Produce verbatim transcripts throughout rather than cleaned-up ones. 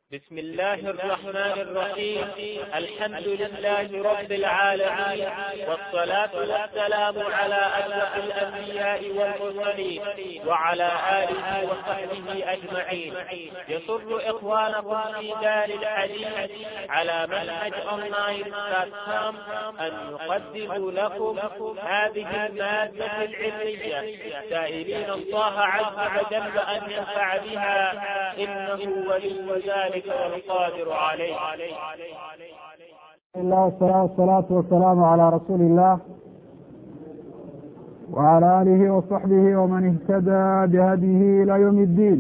بسم الله الرحمن الرحيم. الحمد لله رب العالمين، والصلاة والسلام على أشرف الأنبياء والمرسلين وعلى آله وصحبه أجمعين. يسر إخوانكم في دار الحديث على منهج أونلاين بلاتفورم أن يقدموا لكم هذه المادة العلمية، سائلين الله عز وجل أن ينفع بها، إنه ولي ذلك والقادر عليه. الله والصلاة والسلام على رسول الله وعلى آله وصحبه ومن اهتدى بهديه إلى يوم الدين.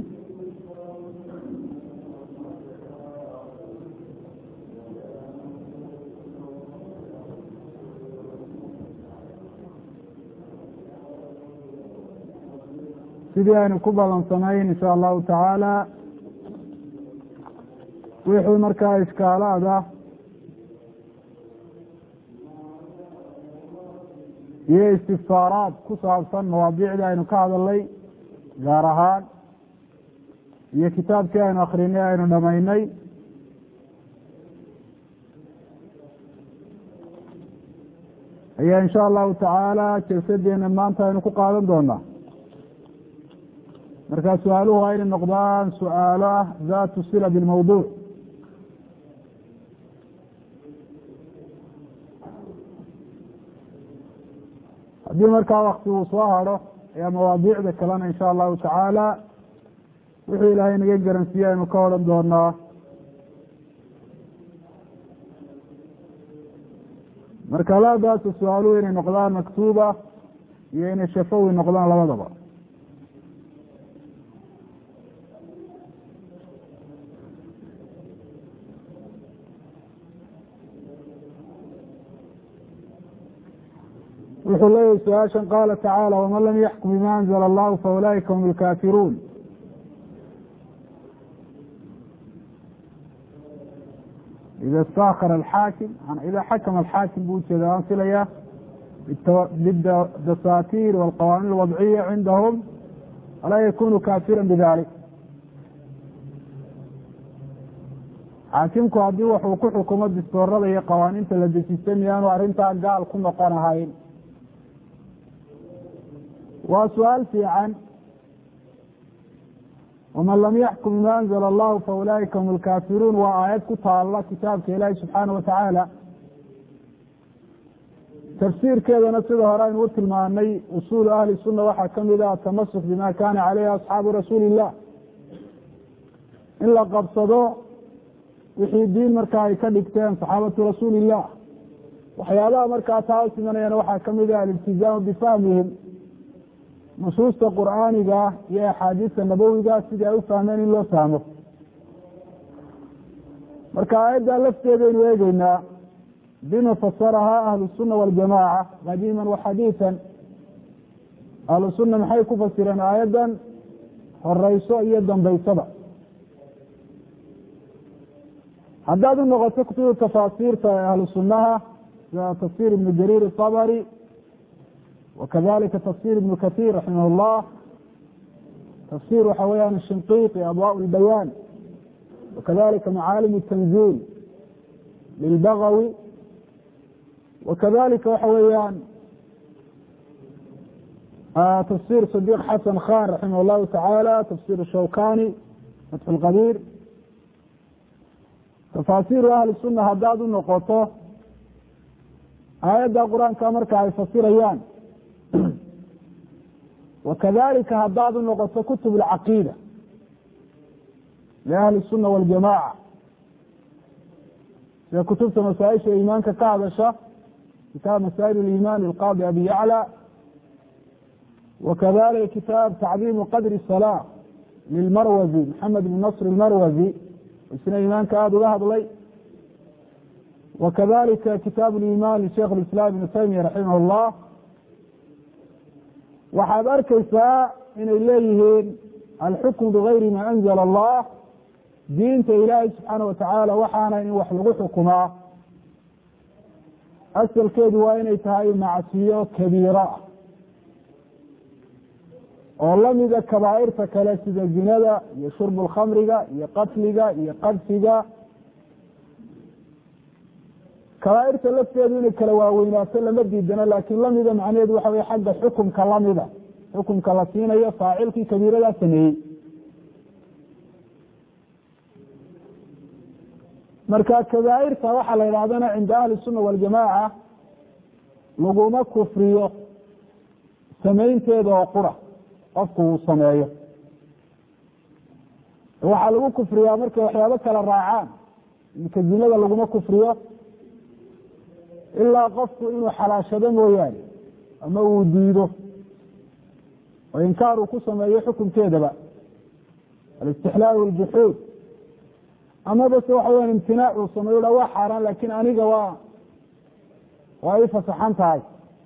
sidii aynu ku balansanayn insha allahu tacaala wixii markaa iskaalaada iyo istifsaaraad ku saabsan mawaadiicdii aynu ka hadalnay gaar ahaan iyo kitaabkii aynu akrinay aynu dhamaynay ayaa insha allahu tacaala jalsadeena maanta aynu ku qaadan doonaa. markaa su-aaluhu waa inay noqdaan su-aalo ah daatu sila bilmawduuc. haddii markaa wakti uu soo hado ayaa mawaadiicda kalena insha allahu tacaala wuxuu ilaahay naga garansiiye aynu ka odhan doonaa. marka laadaasa su-aaluhu inay noqdaan maktuuba iyo inay shafawi noqdaan labadaba. wuxuu leeyahy su-aashan qaala tacaala waman lam yaxkum bima anzla allahu faulaa'ika hum lkaafiruun. ida istakara alxaakim ida xakama alxaakim buu ujeeda aan filaya bidasaatiir walqawaaniin alwadciya cindahum alaa yakunu kaafira bidalik. xaakimku haddii waxuu ku xukumo distoorada iyo qawaaniinta la dejistay miyaanu arrintaa gaal ku noqon ahayn? waa su-aal fiican. waman lam yaxkum bima anzla allahu faulaa'ika hum lkaafiruun waa aayad ku taala kitaabka ilaahi subxaana watacaala. tafsiirkeedana sida hore aynu u tilmaanay usuulu ahli sunna waxaa kamid ah atamasuk bima kana caleyhi asxaabu rasuuli illah, in la qabsado wixii diin markaa ay ka dhigteen saxaabatu rasuuli illah. waxyaabaha markaa taa u simanayana waxaa kamid ah aliltizaamu bifahmihim nusuusta qur'aaniga iyo axaadiista nabowiga sidii ay u fahmeen in loo fahmo. marka aayadda lafteedaynu eegeynaa bima fasarahaa ahlu sunna waljamaaca qadiiman wa xadiisan. ahlu sunna maxay ku fasireen aayaddan horeyso iyo dambeysaba. haddaad u noqoto kutubu tafaasiirta ee ahlu sunnaha sida tafsir ibnu jariir itabari wakadalika tafsir ibnu kathir raximah llah, tafsir waxa weyaan shinqiiti adwaa lbayaan, wakadalika macaalim tanziil lilbagawi, wakadalika waxa weeyaan tafsir sadiq xasan khan raximah llahu tacaala, tafsir shawkani fatxu lqadiir. tafaasiiru ahli sunna haddaad u noqoto aayadda qur-aanka marka ay fasirayaan, wakadalika haddaad u noqoto kutub alcaqiida liahli الsuna waljamaca sida kutubta masaaisha iimaanka ka hadasha kitaab masaa'il اliiman lilqaadi abi yacla, wakadalika kitaab tacdiimu qadri الsalaa lilmarwazi maxamed bn nasr اlmarwazi isna iimaanka aada uga hadlay, wakadalika kitaab liiman lisheikh اlislaam ibn taymiya raximah llah. waxaad arkeysaa inay leeyihiin alxukmu bigayri ma anzla allah, diinta ilaahay subxaana watacaala waxaana in wax lagu xukumaa asalkeedu waa inay tahay macsiyo kabiira. oo lamida kabaa'irta kale sida zinada iyo shurbu lkhamriga iyo qatliga iyo qadfiga. kabaa'irta lafteedu inay kala waaweynaato lama diidano, laakiin lamida macnaheedu waxa wey xagga xukumka lamida, xukumka la siinayo faacilkii kabiiradaa sameeyey. marka kabaa'irta waxaa la yidhahdana cinda ahli sunna waljamaaca laguma kufriyo samaynteeda oo qura qofku uu sameeyo, waxaa lagu kufriyaa markay waxyaabo kala raacaan. imika zinada laguma kufriyo ilaa qofku inuu xalaashado mooyaane ama uu diido oo inkaar uu ku sameeyo xukunkeedaba, alistixlaal waljuxuud. amaba se waxa weya imtinaac uu sameeyo ha waa xaaraan laakin aniga waa waa i fasaxan tahay.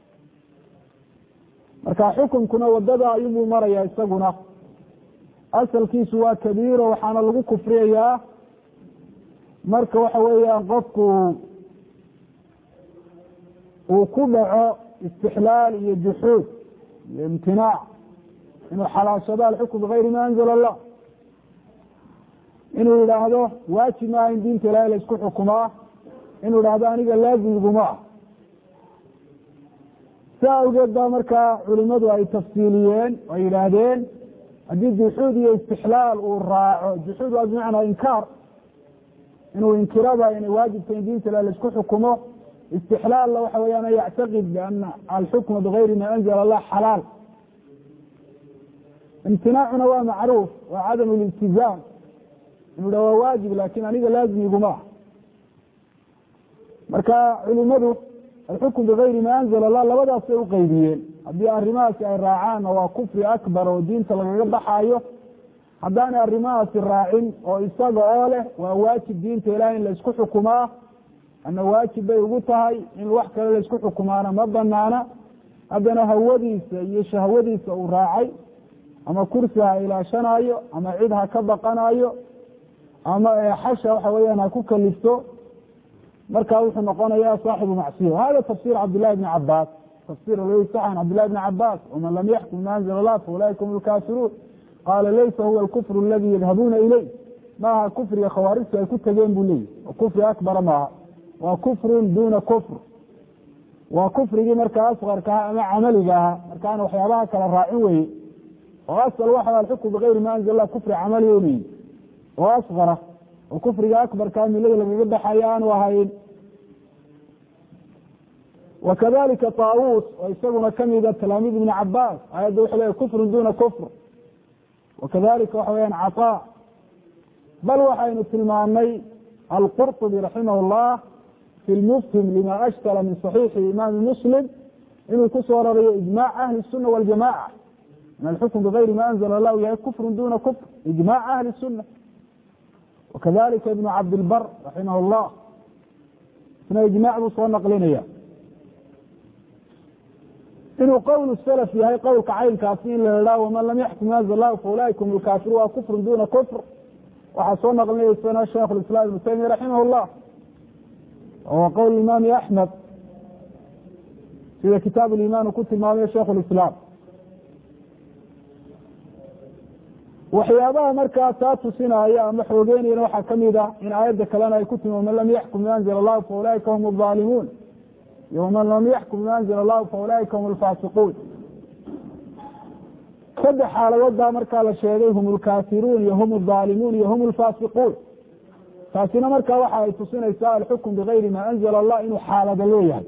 marka xukunkuna wadada ayubuu maraya isaguna. asalkiisu waa kabiiro, waxaana lagu kufriyayaa marka waxa weeyaan qofku uu ku dhaco istixlaal iyo juxuud iyo imtinaac, inuu xalaashado alxukm bigayri ma anzala allah, inuu yidhaahdo waajib maaha in diinta ilaahay la isku xukumaa, inuu yidhaahdo aniga laazimiguma ah. saa awgeed baa markaa culimadu ay tafsiiliyeen oo ay yidhaahdeen haddii juxuud iyo istixlaal uu raaco, juxuud waa bimacnaa inkaar, inuu inkiraba inay waajibta in diinta ilahay la isku xukumo. istixlaalla waxa weyaan an yactaqid biana alxukma bigayri ma anzala allah xalaal. imtinaacuna waa macruuf, waa cadam liltizaam, inuu dha waa waajib laakin aniga laazimiguma ah. marka culimadu alxukm bigayri ma anzala allah labadaasay uqeybiyeen. haddii arrimahaasi ay raacaanna waa kufri akbar oo diinta lagaga baxaayo. haddaanay arrimahaasi raacin oo isaga oo leh waa waajib diinta ilahay in la isku xukumaa, ana waajib bay ugu tahay in wax kale la isku xukumaana ma banaana, haddana hawadiisa iyo shahwadiisa uu raacay, ama kursi ha ilaashanayo ama cid ha ka baqanayo ama xasha waxa weyaan ha ku kalifto, markaa wuxuu noqonaya saaxibu macsiya. hada tafsir cabdillahi bni cabaas, tafsir saxan cabdillahi bni cabaas, waman lam yaxkum ma anzala allah faulaika hum lkafiruun. qaala laysa huwa alkufru aladi yadhabuuna ileyh, maaha kufriga khawaarijtu ay ku tageen buu leeyahy, kufri akbara maaha, waa kufrun duna kufr, waa kufrigii markaa asqarka aha ama camaliga aha, markaana waxyaabaha kala raacin weye. oo asal waxa alxukm bigayri ma anzala allah kufri camaliya uleeyihi oo asqara, oo kufriga akbarkaa milada lagaga baxaya aanu ahayn. wakadalika taawus oo isaguna kamida talaamiid ibni cabaas, ayadda wuxuu leeyahy kufrun duna kufr. wakadalika waxa weyaan caطaa, bal waxaynu tilmaanay alqurطubi raximah llah fi lmufhim lima ashkala min صaxiixi imaami muslim inuu kusoo rarayo ijmac ahli الsuna waljamaca in alxukm bigayri ma anzala allah u yahay kufru duna kufr, ijmac ahli الsuna. wakadalika ibnu cabdilbar raximah llah isna ijmac buu soo naqlinaya. inuu qowl salaf yahay qowlka caynkaasi in la idhaah waman lam yaxkum ma anzala allah faulaika hum lkafiruun waa kufru duna kufr, waxaa soo naqlinaysana sheikh islam ibnu taymiya raximah llah, wa qowl imaami axmed sida kitaab liman uu ku tilmaamayo sheikh lislaam. waxyaabaha markaa taa tusinaya ama xoogeynayana waxaa kamid a in aayadda kalena ay ku timi waman lam yaxkum ma anzala allahu faulaika hum aalimuun iyo waman lam yaxkum ma anzala allahu faulaika hum alfaasiquun. saddex xaaladoodbaa markaa la sheegay, hum lkafiruun iyo hum aalimuun iyo hum alfaasiquun. taasina markaa waxa ay tusinaysaa alxukm bigayri ma anzala allah inuu xaalado leeyahay.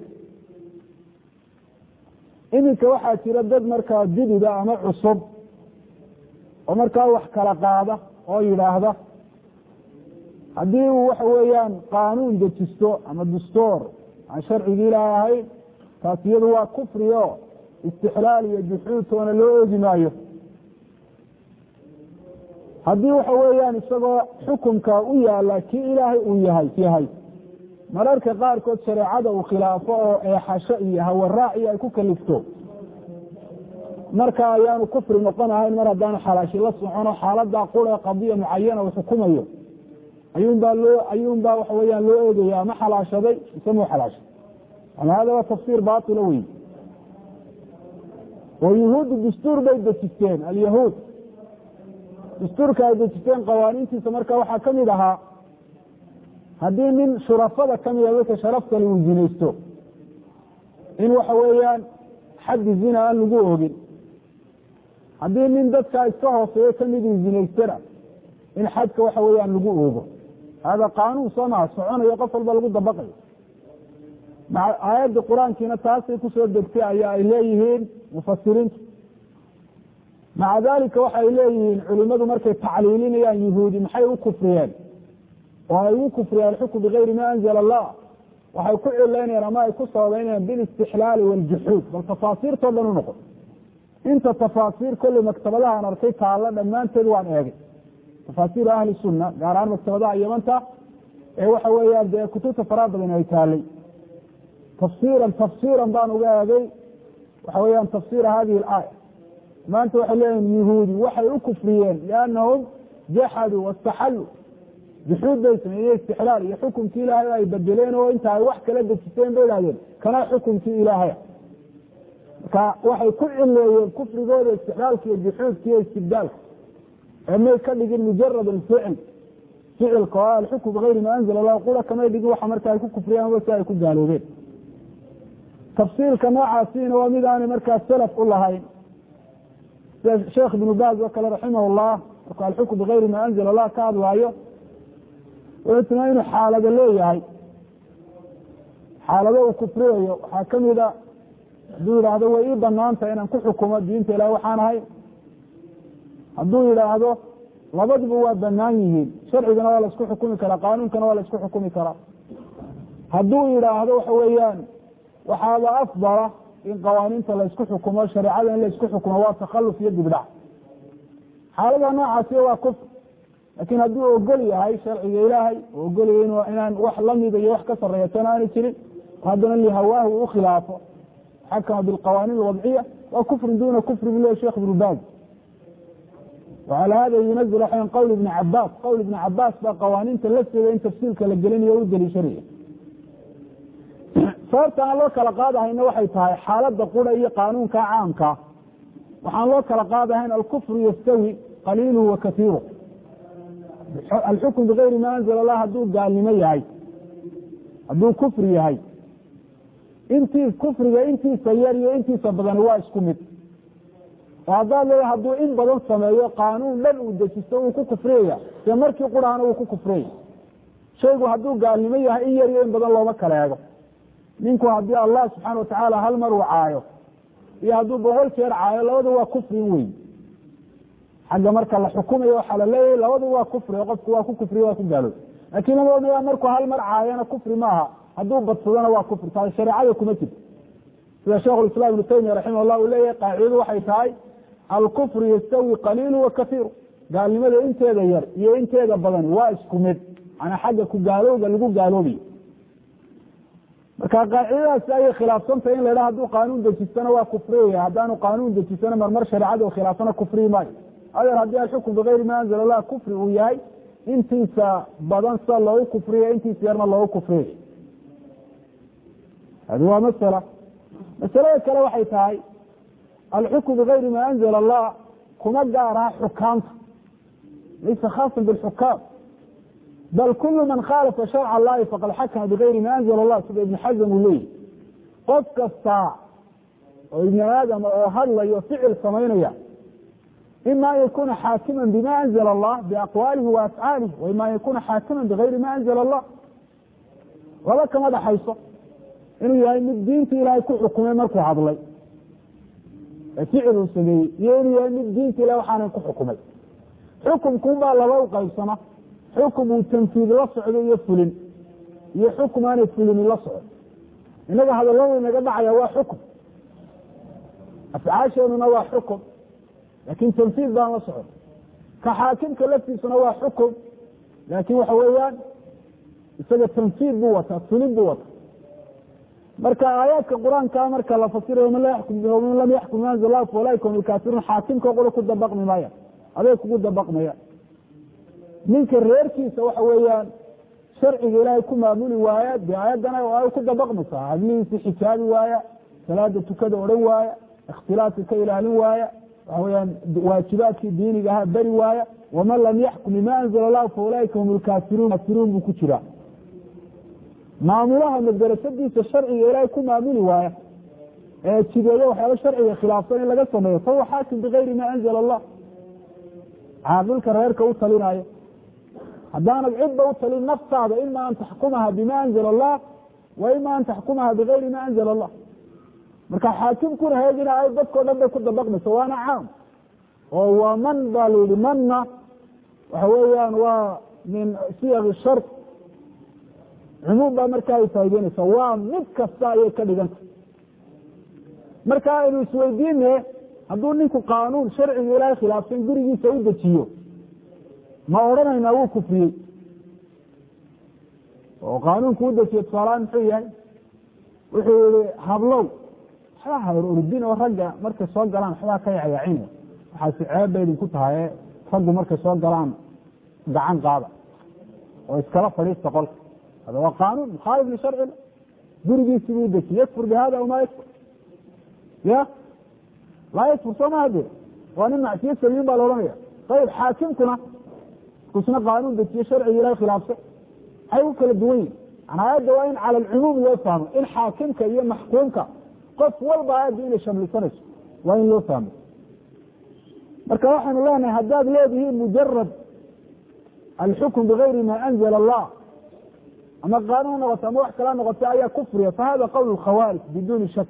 iminka waxaa jira dad markaa judida ama cusub oo markaa wax kala qaada oo yidhaahda haddii uu waxa weeyaan qaanuun dejisto ama dastuur aan sharcigii ilaahay ahayn, taas iyadu waa kufri o istixlaal iyo juxuud toona loo oogi maayo. haddii waxa weeyaan isagoo xukunka u yaala kii ilaahay uu yahay yahay mararka qaarkood shareecada uu khilaafo oo eexasho iyo hawaraac iyo ay ku kalifto, marka ayaanu kufri noqon ahayn mar haddaanu xalaashi la socono xaalada qura qadiya mucayana uu xukumayo, ayuun baa loo ayuun baa waxa weeyaan loo eegaya ama xalaashaday mise muu xalaashay. ama hada waa tafsiir baatila wey. oo yuhuuddu dastuur bay dejisteen alyahuud dastuurka ay dejisteen qawaaniintiisa marka waxaa ka mid ahaa haddii nin shurafada kamida dadka sharaftale uu zinaysto in waxa weeyaan xaddi zina aan lagu oogin haddii nin dadkaa iska hooseeyo kamid uu zinaystana in xadka waxa weeyaan lagu oogo hada qaanuun soo maha soconayo qof walba lagu dabaqayo maca aayadda qur-aankiina taasay kusoo degtay ayaa ay leeyihiin mufasiriintu maca dalika waxay leeyihiin culimadu markay tacliilinayaan yuhuudi maxay u kufriyeen oo ay ugu kufriyeen alxukm bigayri ma anzala allah waxay ku cilaynayaan ama ay ku sababeynayaan bilistixlaali waljuxuud bal tafaasiirtoo dhan u noqon inta tafaasiir kolley maktabadahaan arkay taalla dhammaanteed waan eegay tafaasiir ahli sunna gaar ahaan maktabadaha yamanta ee waxa weeyaan dee kutubta faraa badan ay taalay tafsiiran tafsiiran baan uga eegay waxa weeyaan tafsiira hadihi alaaya maanta waxay leeyihin yuhuudi waxay u kufriyeen liannahum jaxaduu wastaxalluu juxuud bay sameeyey istixlaal iyo xukumkii ilaahay ay bedeleen oo inta ay wax kala dejiseen bay idhahdeen kanaa xukumkii ilaahaya marka waxay ku cileeyeen kufrigooda istixlaalka iyo juxuudka iyo istibdaalka ee may ka dhigin mujarad alficil ficilka oo alxukm bigayri ma anzala allah qura kamay dhigin waxa marka ay ku kufriyaan wa si ay ku gaaloobeen tafsiilka noocaasiina waa mid aanay markaa salaf u lahayn sida sheekh ibnu baaz oo kale raximah llah markuu alxukm bigayri ma anzala allah ka hadlaayo wuxuu tilmaa inuu xaalado leeyahay xaalado uu kufriyayo waxaa kamida hadduu yidhaahdo way ii banaanta inaan ku xukumo diinta ilahi waxaan ahay hadduu yidhaahdo labaduba waa banaan yihiin sharcigana waa la isku xukumi karaa qaanuunkana waa la isku xukumi karaa hadduu yidhaahdo waxa weeyaan waxaaba afdala in qawaaniinta la isku xukumo shareecada in la isku xukumo waa takhalluf iyo dibdhac xaalada noocaasi waa kufr laakiin hadduu ogol yahay sharciga ilaahay oo ogolyahay in inaan wax lamida iyo wax ka sareeya tan aanay jirin haddana lihawaahu u khilaafo xakama bilqawaaniin alwadciya waa kufrin duna kufri bu lehy sheekh ibnu baaz وعلى هذا ينزل حين قول ابن عباس قول ابن عباس baa qawaaniinta lafteeda in tafsiilka la gelinayo u daliishanaya sababta aan loo kala qaadahayna waxay tahay xaalada qura iyo qaanuunka caamka waxaan loo kala qaadahayn alkufru yastawi qaliiluhu wa katiiru alxukm bigayri ma anzala allah hadduu gaalnimo yahay hadduu kufri yahay intii kufriga intiisa yar iyo intiisa badani waa isku mid oo haddaad leedahay hadduu in badan sameeyo qaanuun dhan uu dejisto uu ku kufriyaya dee markii qurahana uu ku kufriyaya shaygu hadduu gaalnimo yahay in yar iyo in badan looma kala eego ninku haddii allah subxaana watacaala hal mar uu caayo iyo hadduu boqol jeer caayo labada waa kufri weyn xagga marka la xukumayo waxaa la leeyahay labadu waa kufri oo qofku waa ku kufriye waa ku gaaloob laakiin labadooda markuu hal mar caayana kufri maaha hadduu badsadana waa kufri taas shareecada kuma jirto sida sheekhu islam ibnu taymiya raximah llah uu leeyahay qaacidadu waxay tahay alkufru yastawi qaliilu wa kaiiru gaalnimada inteeda yar iyo inteeda badan waa isku mid manaa xagga ku gaalowga lagu gaaloobayo marka qaacidadaasi ayay khilaafsantahay in la idhaha haduu qaanuun dejistana waa kufriyaya haddaanu qaanuun dejisana marmar shareecada khilaafana kufriyi maayo adeer haddii alxukm bigayri ma anzala allah kufri uu yahay intiisa badan sida loogu kufriya intiisa yarna loogu kufriyayo hadi waa masala masalada kale waxay tahay alxukm bigayri ma anzala allah kuma gaaraha xukaamta laysa khaasan bilxukaam bal kulu man khaalafa sharca allahi faqad xakama bigayri ma anzala allah sida ibn xazm uu leeyahy qof kasta oo ibni aadama oo hadlayo ficil samaynaya ima an yakuna xaakiman bima anzala allah biaqwaalihi wa afcaalihi wa ima an yakuna xaakiman bigayri ma anzala allah laba kama dhaxayso inuu yahay mid diinta ilaahay ku xukumay markuu hadlay ee ficil uu sameeyey iyo inuu yahay mid diinta ilahay waxaanan ku xukumay xukumkuunbaa laba u qaybsama xukum uu tanfiid la socdo iyo fulin iyo xukum aanay fulini la socdo inaga hadalada inaga dhacaya waa xukum afcaasheenuna waa xukum laakin tanfiid baan la socon ka xaakimka laftiisuna waa xukum laakin waxa weeyaan isaga tanfiid buu wataa fulin buu wataa marka aayaadka qur-aanka marka la fasirayo man lam yaxkum bima anzala allah faulaika hum lkaafiruun xaakimka qura ku dabaqmi maya adeeg kugu dabaqmaya ninka reerkiisa waxa weeyaan sharciga ilaahay ku maamuli waaya dee aayaddana ay ku dabaqmaysaa hadlihiisi xijaabi waaya salaada tukada odhan waaya ikhtilaafka ka ilaalin waaya waxa weyaan waajibaadkii diiniga ahaa beri waaya waman lam yaxkum bima anzala allahu fa ulaaika hum lkaafiruun kaafiruun buu ku jiraa maamulaha madrasadiisa sharciga ilaahay ku maamuli waaya ee jideeyo waxyaaba sharciga khilaafsan in laga sameeyo fahuwa xaakim bigayri ma anzala allah caaqilka reerka u talinaayo haddaanad cidba u talin naftaada ima an taxkumaha bima anzala allah wa ima an taxkumaha bigayri ma anzala allah marka xaakimkuna heegina ay dadkao dhan bay ku dabaqmaysa waana caam oo waa man baa la yihi manna waxa weeyaan waa min siyaq shart cumuum baa markaa ay faa'ideynaysa waa mid kasta ayay ka dhiganta marka aynu isweydiine hadduu ninku qaanuun sharciga ilaahay khilaafsan gurigiisa u dejiyo ma odhanaynaa wuu kufriyey oo qaanuunku u dejiyo tusaalahaan muxuu yahay wuxuu yihi hablow waxbaa hayr ordin oo ragga markay soo galaan waxbaa ka yacyaacina waxaasi ceeb bay idinku tahaye raggu markay soo galaan gacan qaada oo iskala fadhiista qolka hada waa qaanuun mukhaalif lisharcina gurigiisi buu dejiye yakfur bihada aw maa yakfur ya laa yakfur soo maha de waa nin macsiyo sameyin baa la odhanaya ayib xaakimkuna isna qaanuun dejiye sharciga ilahay khilaafsan maxay u kala duwan yihin manaa aayadda waa in cala alcumuum loo fahmo in xaakimka iyo maxkuumka qof walba aayadda inay shamlisanayso waa in loo fahmo marka waxaanu leenahay haddaad leedihiin mujarad alxukm bigayri ma anzala allah ama qaanuun noqoto ama wax kala noqota ayaa kufriya fahada qowl khawaarij biduni shak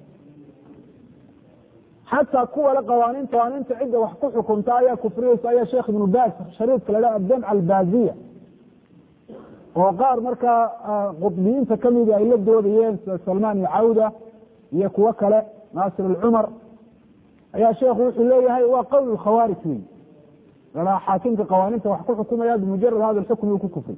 xataa kuwa le qawaaniinta qawaaniinta cidda wax ku xukunta ayaa kufriyeysa ayaa sheekh ibnu baas shariidka la dhaha adamca albaaziya oo qaar markaa qudbiyiinta kamidi ay la doodayeen sida salmaan iyo cawda iyo kuwo kale naasir alcumar ayaa sheekhu wuxuu leeyahay waa qowl khawaarij wey laa xaakimka qawaaniinta wax ku xukumaya bimujarad hada alxukm uu ku kufri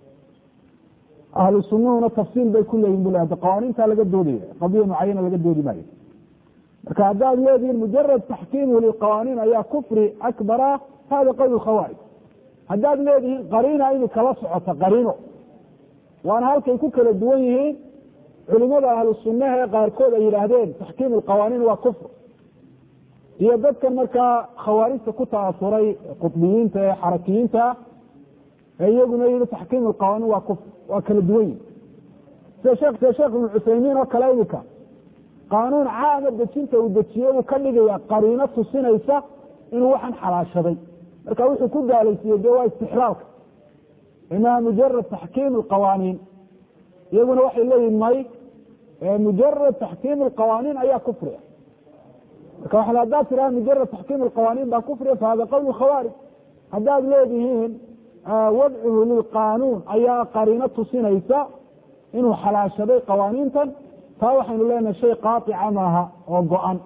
ahlu sunnahuna tafsiil bay ku leeyihin bu hada qawaaniinta laga doodaya qadiya mucayana laga doodi maayo marka haddaad leedihiin mujarad taxkiimuhu liqawaaniin ayaa kufri akbara hada qowl khawaarij haddaad leedihiin qariina inay kala socota qariino waana halkay ku kala duwan yihiin culimada ahlu sunnaha ee qaarkood ay yidhaahdeen taxkiim alqawaaniin waa kufr iyo dadkan markaa khawaarijta ku ta'asuray qutbiyiinta ee xarakiyiinta ee iyaguna yihi taxkiim alqawaaniin waa kufr waa kala duwan yihin sida shek sida sheekh ibnu cuthaymiin oo kale imika qaanuun caama dejinta uu dejiye uu ka dhigaya qariino tusinaysa inuu waxan xalaashaday marka wuxuu ku gaalaysiiyey de waa istixlaalka inaha mujarad taxkiim alqawaaniin iyaguna waxay leeyihin may mujarad taxkiim alqawaaniin ayaa kufriya marka waa haddaad tiraha mujarad taxkiim alqawaaniin baa kufriya fahada qowl khawaarij haddaad leedihiin wadcuhu lilqaanuun ayaa qariino tusinaysa inuu xalaashaday qawaaniintan taa waxaynu leenahay shay qaaطica maaha oo go-an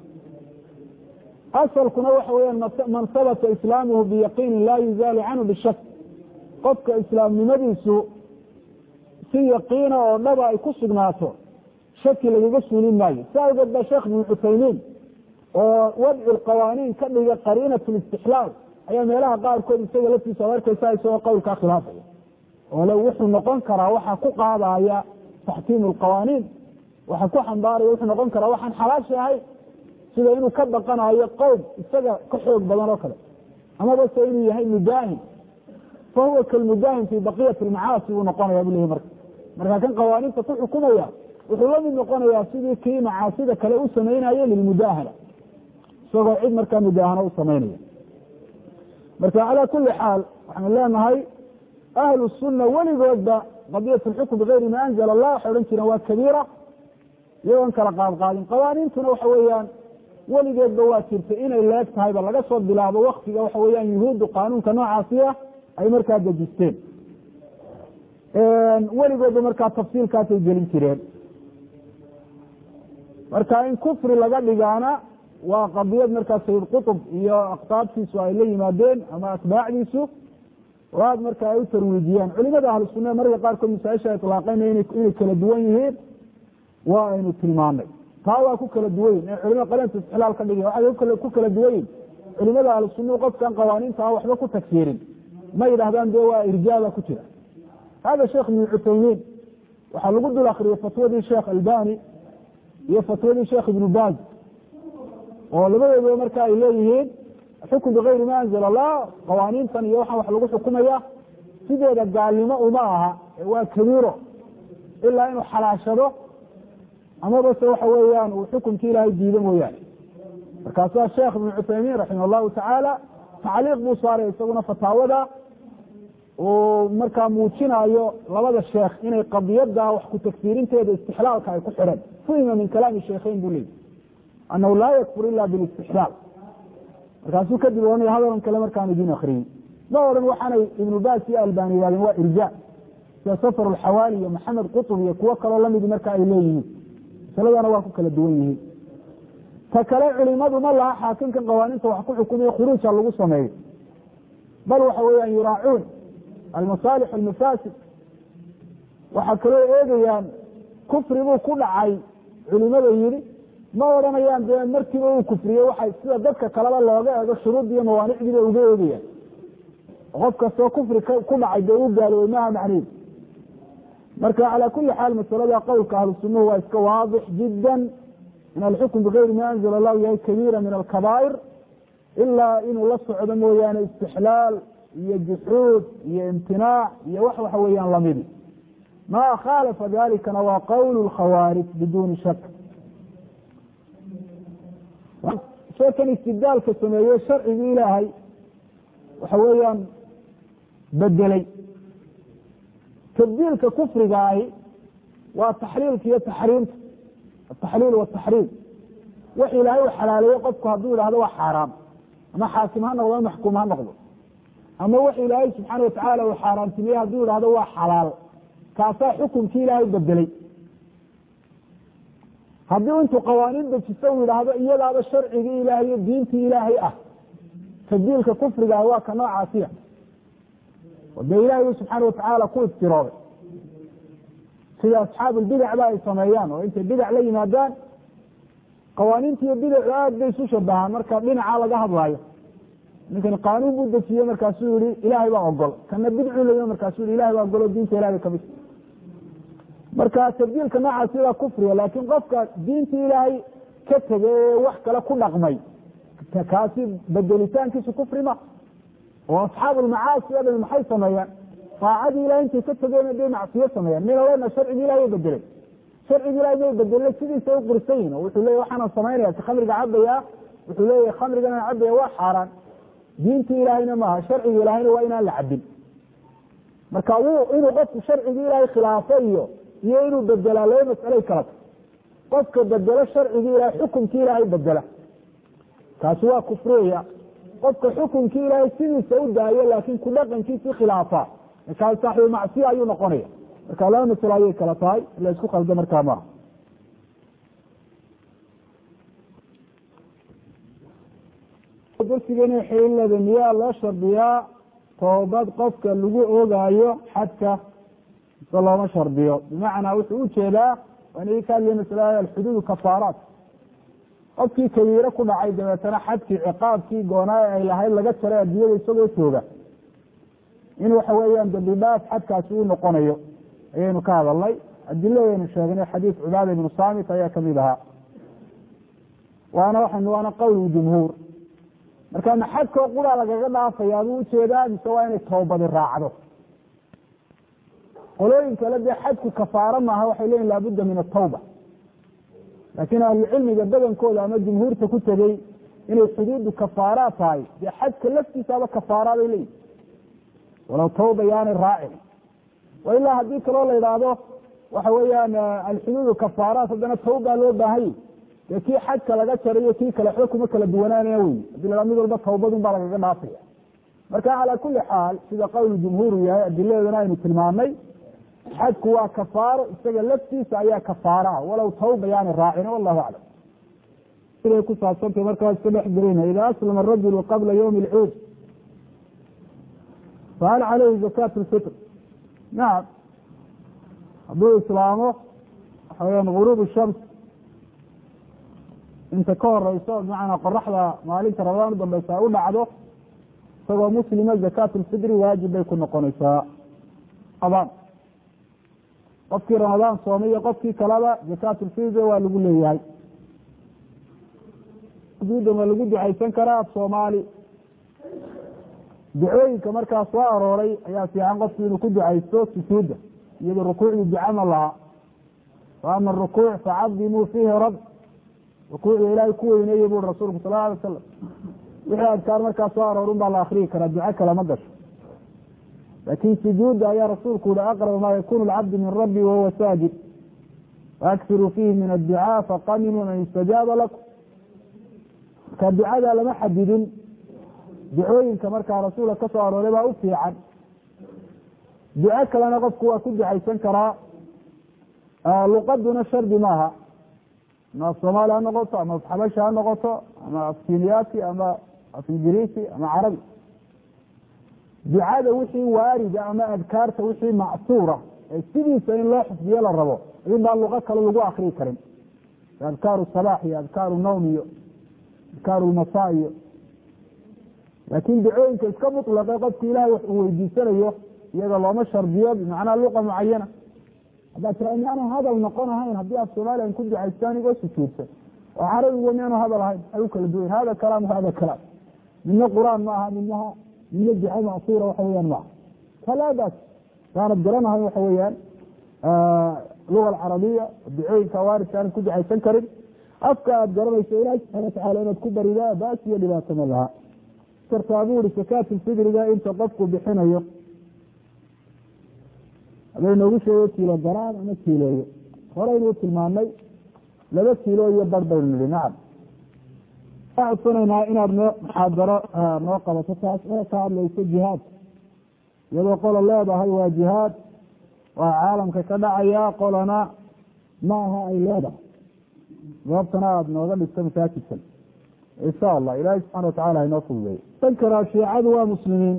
asalkuna waxa weyaan man sabata islaamuhu biyaqiinin laa yuzaalu canhu bishak qofka islaamnimadiisu si yaqiina oo dhaba ay ku sugnaato shaki lagaga suulin maayo si awgeed baa sheekh ibnu cuthaymiin oo wadcu lqawaaniin ka dhiga qariinat listixlaal ayaa meelaha qaarkood isaga laftiisa ad arkaysa isagoo qowlkaa khilaafaya oo le wuxuu noqon karaa waxaa ku qaadaya taxkiim alqawaaniin waxa ku xambaaraya wuxuu noqon karaa waxaan xalaasha ahay sida inuu ka baqanayo qowm isaga ka xoog badan oo kale amaba se inuu yahay mudaahin fa huwa kalmudaahin fi baqiyati almacaasi buu noqonaya bu lehi marka marka kan qawaaniinta ku xukumaya wuxuu lamid noqonayaa sidii kii macaasida kale u samaynayo lilmudaahana isagoo cid markaa mudaahano u samaynaya marka calaa kuli xaal waxaanu leenahay ahlu sunna weligoodba qadiyat alxukm bigayri ma anzala allah waxay odhan jireen waa kabiira iyagoon kala qaadqaadin qawaaniintuna waxa weeyaan weligeedba waa jirtay inay leeg tahayba laga soo bilaabo waktiga waxa weyaan yuhuuddu qaanuunka noocaasiya ay markaa dejisteen weligoodba markaa tafsiilkaasay gelin jireen marka in kufri laga dhigaana waa qadiyad markaa sayid qutb iyo aqtaabtiisu ay la yimaadeen ama atbaacdiisu oo aad marka ay u tarwiijiyaan culimada ahlu sunna marka qaarkood masaaisha ilaaqeyna inay kala duwan yihiin waa aynu tilmaanay taa waa ku kala duwanyin ee culimada qalinta istixlaal ka dhigi waxay ku kala duwanyihin culimada ahlu sunna qofkan qawaaniinta a waxba ku tagfiirin ma yidhahdaan de waa irjaaba ku jira hada sheekh ibnu cuthaymiin waxaa lagu dul akriyey fatwadii sheekh albani iyo fatwadii sheekh ibnu baaz oo labadooda marka ay leeyihiin xukm bigayri ma anzala allah qawaaniintan iyo waxaan wax lagu xukumaya sideeda gaalnimo uma aha waa kabiiro ilaa inuu xalaashado amaba se waxa weeyaan uu xukumkii ilaahay diido mooyaane markaasaa sheekh ibnu cuthaymiin raximah allahu tacaala tacliiq buu saaray isaguna fataawada uu markaa muujinayo labada sheekh inay qadiyada wax ku tagfiirinteeda istixlaalka ay ku xidheen fuhima min kalaami sheekheyn buu leeyahy annahu laa yakfur ila bilistixlaal markaasuu kadib ohanaya hadalan kale markaan idin akriyey ma odhan waxaanay ibnu baas iyo albani yidhahdeen waa irja sida safar alxawaali iyo maxamed qutub iyo kuwo kaloo lamidi marka ay leeyihiin masaladana waa ku kala duwan yihiin ta kale culimadu ma laha xaakimkan qawaaniinta wax ku xukumiya khuruuja lagu sameeyo bal waxa weeyaan yuraacuun almasaalix almafaasid waxaa kaloo eegayaan kufri buu ku dhacay culimada yidhi ma odhanayaan dee markiiba uu kufriye waxay sida dadka kaleba looga eego shuruud iyo mawaanicdiiba uga eegayaan qof kastoo kufri ku dhacay dee u gaaloobay maha macniid marka calaa kuli xaal masalada qowlka ahlu sunuhu waa iska waadix jiddan in alxukm bigayri ma anzala allahu yahay kabiira min alkabaa'ir ilaa inuu la socdo mooyaane istixlaal iyo juxuud iyo imtinaac iyo wax waxa weeyaan lamidi ma khaalafa dalikana waa qowl lkhawaarij biduuni shak sheekan istibdaalka sameeye sharcigii ilaahay waxa weeyaan bedelay tabdiilka kufriga ahi waa taxliilka iyo taxriimka ataxliil wataxriim wax ilaahay u xalaaleeye qofku hadduu idhahdo waa xaaraam ama xaakim ha noqdo ama maxkuum ha noqdo ama wax ilaahay subxaana watacaala uu xaaraamtimiye hadduu idhahdo waa xalaal kaasaa xukumkii ilaahay bedelay haddii intuu qawaaniin dejiso uu yidhaahdo iyadaaba sharcigii ilaahay iyo diintii ilaahay ah tabdiilka kufrigaah waa ka noocaasiya o dee ilahay subxaana watacaala ku iftirooday sida asxaabu lbidac ba ay sameeyaan oo intay bidac la yimaadaan qawaaniinta iyo bidacu aad bay isu shabahaan marka dhinaca laga hadlaayo ninkan qaanuun buu dejiye markaasuu yihi ilaahay baa ogol kana bidcuu leey markaasuu yihi ilahay baa ogol oo diinta ilahay kamid marka tabdiilka noocaasi waa kufriga laakin qofka diintii ilaahay ka tegay ee wax kale ku dhaqmay kaasi bedelitaankiisu kufri ma oo asxaabu lmacaasi o dhan maxay sameeyaan aacadii ilahay intay ka tegeen bay macsiyo sameeyaan min alena sharcigi ilahay o bedelay sharcigi ilahay bay bedelay sidiisa u qirsan yihin oo wuxuu leya waxaana samaynaya si khamriga cabaya wuxuu leeyahy khamrigana cabaya waa xaaraan diintii ilaahayna maaha sharciga ilaahayna waa inaan la cabin marka inuu qofku sharcigii ilaahay khilaafo iyo iyo inuu bedelaa laba mas'alay kala ta qofka bedelo sharcigii ilahay xukumkii ilaahay bedela kaasi waa kufriya qofka xukumkii ilaahay sidiisa u daayo laakin ku dhaqankiisii khilaafa markaa saaxibu macsiya ayuu noqonaya marka laba masalo ayay kala tahay la isku qaldo markaa maaha darsigeena xililada miyaa loo shardiyaa toobad qofka lagu ogaayo xadka mise looma shardiyo bimacnaa wuxuu ujeedaa waan ka hadlay masalada alxuduud kafaaraat qofkii kabiire ku dhacay dabeetana xadkii ciqaabkii goonaaye ay lahayd laga jaray addunyada isagoo jooga in waxa weeyaan dambi dhaaf xadkaasi uu noqonayo ayaynu ka hadalnay adiladaynu sheegnay xadiis cubaada ibnu saamit ayaa kamid ahaa waana waa waana qowl jumhuur marka ma xadkoo quraa lagaga dhaafaya aduu ujeedaa mise waa inay toobadi raacdo qolooyin kale dee xadku kafaaro maaha waxay leeyihin laabudda min atawba laakiin ahlucilmiga badankooda ama jumhuurta ku tegey inay xuduudu kafaaraad tahay dee xadka laftiisaaba kafaara bay leeyihin walow tawba yaani raacin wa ilaa haddii kaloo la idhaahdo waxa weeyaan alxuduudu kafaaraat haddana tawbaa loo baahanya dee kii xadka laga jarayo kii kale waxba kuma kala duwanaanaya wey hadii la mid walba tawbadun baa lagaga dhaafaya marka calaa kuli xaal sida qowl jumhuuru yahay adiladana aynu tilmaamnay xadku waa kafaaro isaga laftiisa ayaa kafaara ah walow tawba yaani raacin wallahu aclam siday ku saabsantay markaa iska dhex gelina ida aslama arajulu qabla ywmi alcuud fahal caleyhi zakat lfitr nacam hadduu islaamo waxa weyaan guruub shams inta ka horeyso bimacnaa qoraxda maalinta ramadaan udambeysa u dhacdo isagoo muslima zakat lfitri waajib bay ku noqonaysaa abaan qofkii ramadaan soomay iyo qofkii kaleba zakat lfitri waa lagu leeyahay sujuudda ma lagu ducaysan karaa soomaali ducooyinka markaa soo arooray ayaa fiican qofku inuu ku ducaysto sujuudda iyadoo rukuucdii duca ma laha wa ama arukuuc facadimuu fiihi rab rukuucda ilaahay ku weyneeye buri rasuulku sal alay wasalam wixii adkaar markaa soo aroor un baa la akriyi karaa duco kale ma gasho laakin sujuudda ayaa rasuulku uhi aqrab maa yakunu lcabdu min rabbi wahuwa saajid waaksiruu fiihi min adducaa faqaminuu an yustajaaba lakum marka ducada lama xadidin ducooyinka markaa rasuulka ka soo arooray baa u fiican duco kalena qofku waa ku ducaysan karaa luqaduna shardi maaha ama af soomaali ha noqoto ama af xabasha ha noqoto ama af kiniyaati ama af ingiriisi ama carabi ducada wixii waarida ama adkaarta wixii macsuura ee sidiisa in loo xifdiyo la rabo in baan luqo kale lagu akrii karin adkaaru sabaax iyo adkaaru nawm iyo adkaaru lmasaa iyo laakin ducooyinka iska mutlaqe qofku ilahay wax uu weydiisanayo iyada looma shardiyo bimacnaa luqa mucayana haddaad tira miyaanu hadal noqon ahayn haddii af soomaaliya an ku ducaystaan igoo sujuudsan oo carabiga miyaanu hadal ahayn ay u kala duwayn hada kalaam hada kalaam midna qur-aan ma aha midnaha midna duco macsuura waxa weyaan maaha kalaadaas saanad garanahay waxa weeyaan luga alcarabiya ducooyinka waaridka aanad ku ducaysan karin afka aad garanayso ilahi subxana watacaala inaad ku baridaa baas iyo dhibaato ma laha kartaa buu uri sakaatulfidriga inta qofku bixinayo haday noogu sheego kiilo garaan ama kiileeyo horeynuu tilmaanay laba kiilo iyo bar baynu nihi nacam waxaan codsanaynaa inaad noo muxaadaro noo qabato taas oo ka hadlayso jihaad iyadoo qola leedahay waa jihaad waa caalamka ka dhacaya qolana ma aha ay leedahay goobtana aada nooga dhigto masaajidkan insha allah ilaahay subxana watacala hainoo fududeeyo tan karaa shiicadu waa muslimiin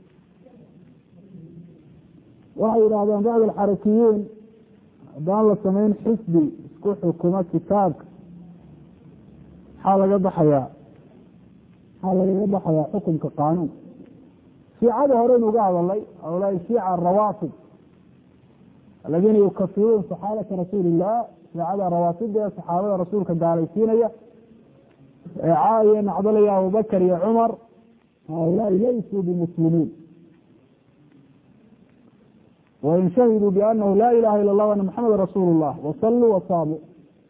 waxay yidhahdeen bacd alxarakiyiin haddaan la samayn xisbi isku xukumo kitaabka maxaa laga baxayaa maxaa lagaga baxayaa xukunka qaanuun shiicada horeynu uga hadalay awlaa shiica arawaafid aladiina yukafiruun saxaabata rasuuli illah shiicada rawaafida ee saxaabada rasuulka gaalaysiinaya ee caaya nacdalaya abubakar iyo cumar haulaai laysuu bimuslimiin wain shahiduu bianahu laa ilaha ila allah ana maxameda rasuulu llah wasaluu wasaamuu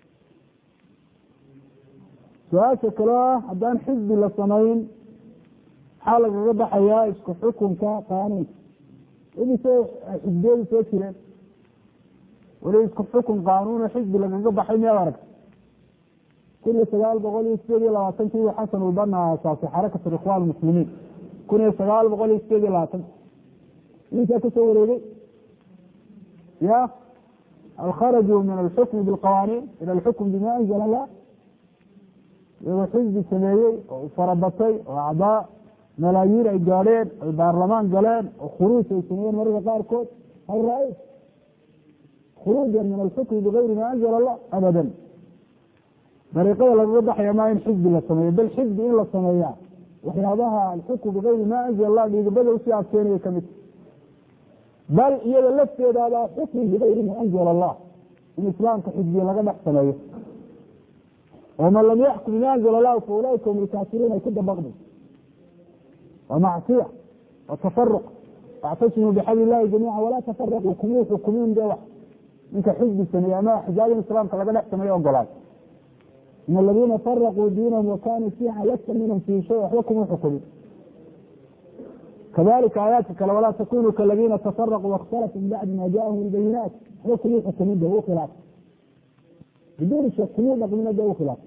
su-aasha kaloo ah haddaan xisbi la samayn maxaa lagaga baxayaa isku xukunka qaanuunka imise xisbiyadu soo jireen weli isku xukun qaanuun xisbi lagaga baxay miyaad aragta kun iyo sagaal boqol iyo sideed iyo labaatankiibu xasan ulbana aasaasay xarakat ikhwan muslimiin kun iyo sagaal boqol iyo sideed iyo labaatanki ninkaa kasoo wareegay ya hal kharajuu min alxukmi bilqawaaniin ila alxukm bima anzala allah iyagoo xisbi sameeyey oo farabatay oo acdaa malaayiin ay gaadheen ay baarlamaan galeen oo khuruuj ay sameeyeen mararka qaarkood hal ra-is khuruujan min alxukmi bigayri ma anzala allah abadan dariiqada lagaga baxaya maa in xisbi la sameeyo bal xisbi in la sameeyaa waxyaabaha alxukm bigayri ma anzala allah dhiigabada usii adkeynaya kamid bal iyada lafteedaabaa xukmi bigayri ma anzala allah in islaamka xisbiya laga dhex sameeyo ومن لم يحكم بما أنزل الله فأولئك هم الكافرون ay ku dabaqday waa macصiya waa تفرق واعتصموا بحبل اللhi جميعا ولا تفرقوا kumuu xukumin de wax ninka xisbi sameeye ama axzaabin iسlaamka laga dhex sameeyo ogolaad in الذiina فرقوا diinahum وkanuu شيعا lasta minhum في شhay waxba kumuu xukumin kadalika aayaadka kale walaa takunuu kaاladiina تفرقوا واkhtalفوا min bacdi ma jaءahum الbayinaat waxba kumuu xukumin de u khilaaf biduni shak kumuu dhaqmina de u khilaaf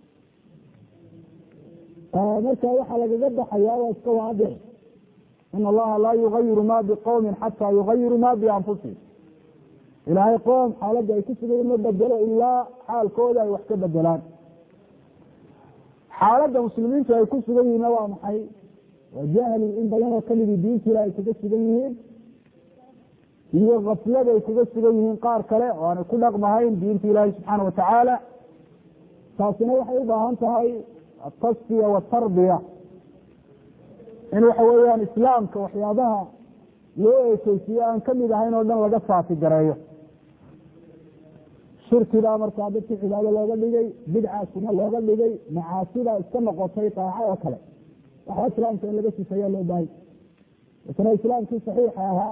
marka waxaa lagaga baxayaa waa iska waadix in allaha laa yugayiru ma biqowmin xataa yugayiru ma bianfusihim ilaahay qoom xaaladda ay ku sugayen ma bedelo ilaa xaalkooda ay wax ka bedelaan xaaladda muslimiintu ay ku sugan yihiinna waa maxay waa jahli in badanoo kamidii diintiila ay kaga sugan yihiin iyo kaflada ay kaga sugan yihiin qaar kale oo aanay ku dhaqmahayn diinta ilaahi subxaana watacaala taasina waxay u baahan tahay atasfiya watarbiya in waxa weeyaan islaamka waxyaabaha loo ekeysiye aan kamid ahayn oo dhan laga saafi gareeyo shirkidaa markaa dadkii cibaado looga dhigay, bidcaasina looga dhigay, macaasidaa iska noqotay daaco oo kale. waxaa islaamka in laga sifeeyaa loo baahay. isna islaamkii saxiixa ahaa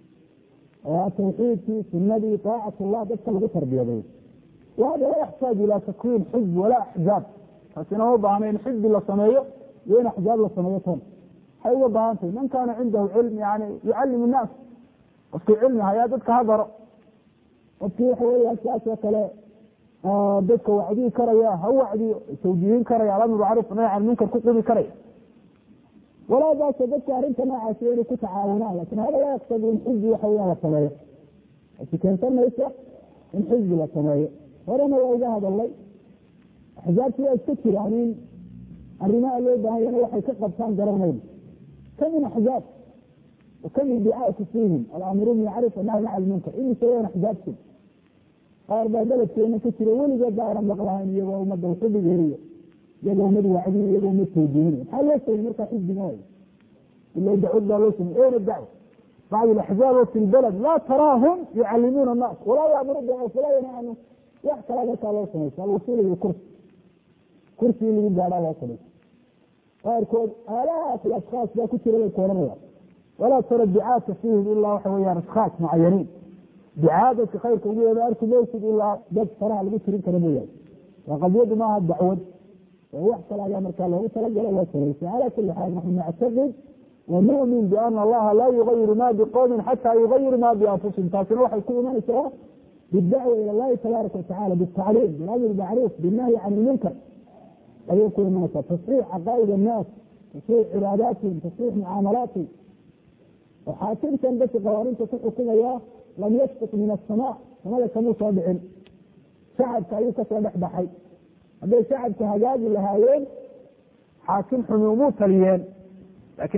oo tawxiidkii, sunadii, taacatullah dadka lagu tarbiyaday. wahada laa yaxtaaju ilaa takwiin xizb walaa axzaab. taasina ma baahna in xizbi la sameeyo iyo in axzaab la sameeyo toon. waxay uga baahan tahay man kaana cindahu cilm yani yucallim innaas. qofkii cilmi hayaa dadka ha baro. qofkii waxa weya siaas oo kale dadka wacdiyi karaya ha wacdiyo, tawjiihin karaya, alamr macruuf nahy can munkar ku qubi karaya. walaa baasa dadka arrinta noocaasi inay ku tacaawunaan, lakin hada laa yaqtadi in xizbi waxa weya la sameeyo. asi keensan mayso in xizbi la sameeyo. horena waa uga hadalnay axzaabti waa iska jiraan in arrimaha loo baahayana waxay ka qabtaan garanayno. kamin axzaab wakamin ducaatu fiihim alamru bilmacruuf wanahy can lmunkar. imise waan axzaabtin qaar baa beledkeena ka jira weligeed baa aran maqlahayn iyagoo ummadda uxubigeeriyo, iyagoo umad wacdiyo, iyagoo umad tawjihin. maxaa loo samey markaa xizbiga way ila dacwad baa loo samey. eyna dacwa bacd alaxzaab fi lbalad laa taraahum yucallimuuna annaas walaa yaamuru bilmacruuf walaa yanha canhu. wax kalaa markaa loo samaysa alwusuul ila kursi kursi in lagu gaadhaa loo samaysa. qaarkood aalahaas ashkaas baa ku jira bay kooranayaan. walaa tara ducaata fiihim ilaa waxa weyaan ashkaas mucayaniin. ducaa dadka khayrka ugu yeeda arki maysid ilaa dad faraha lagu tirin kara mooyaane. waa qadiyadu maaha dacwad, wax kale ayaa markaa loogu talagalay loo samaysay. calaa kuli xaal naxnu nactaqid wanu'min biana allaha laa yugayiru ma biqowmin xataa yugayiru ma bianfusihim. taasina waxay ku imanaysaa bidacwa ila allahi tabaaraka watacala bitacliim bilamri bilmacruuf binahyi can ilmunkar ayay ku imanaysaa. tasxiix caqaa'id annaas, tasxiix cibaadaatihim, tasxiix mucaamalaatihim. oo xaakimkan dadka qawaaninta ku xukumaya lam yasbiq min asamaa, samada kamuu soo dhicin, shacabka ayuu kasoo dhex baxay. hadday shacabka hagaagi lahaayeen xaakim xumi umuu taliyeen. lakin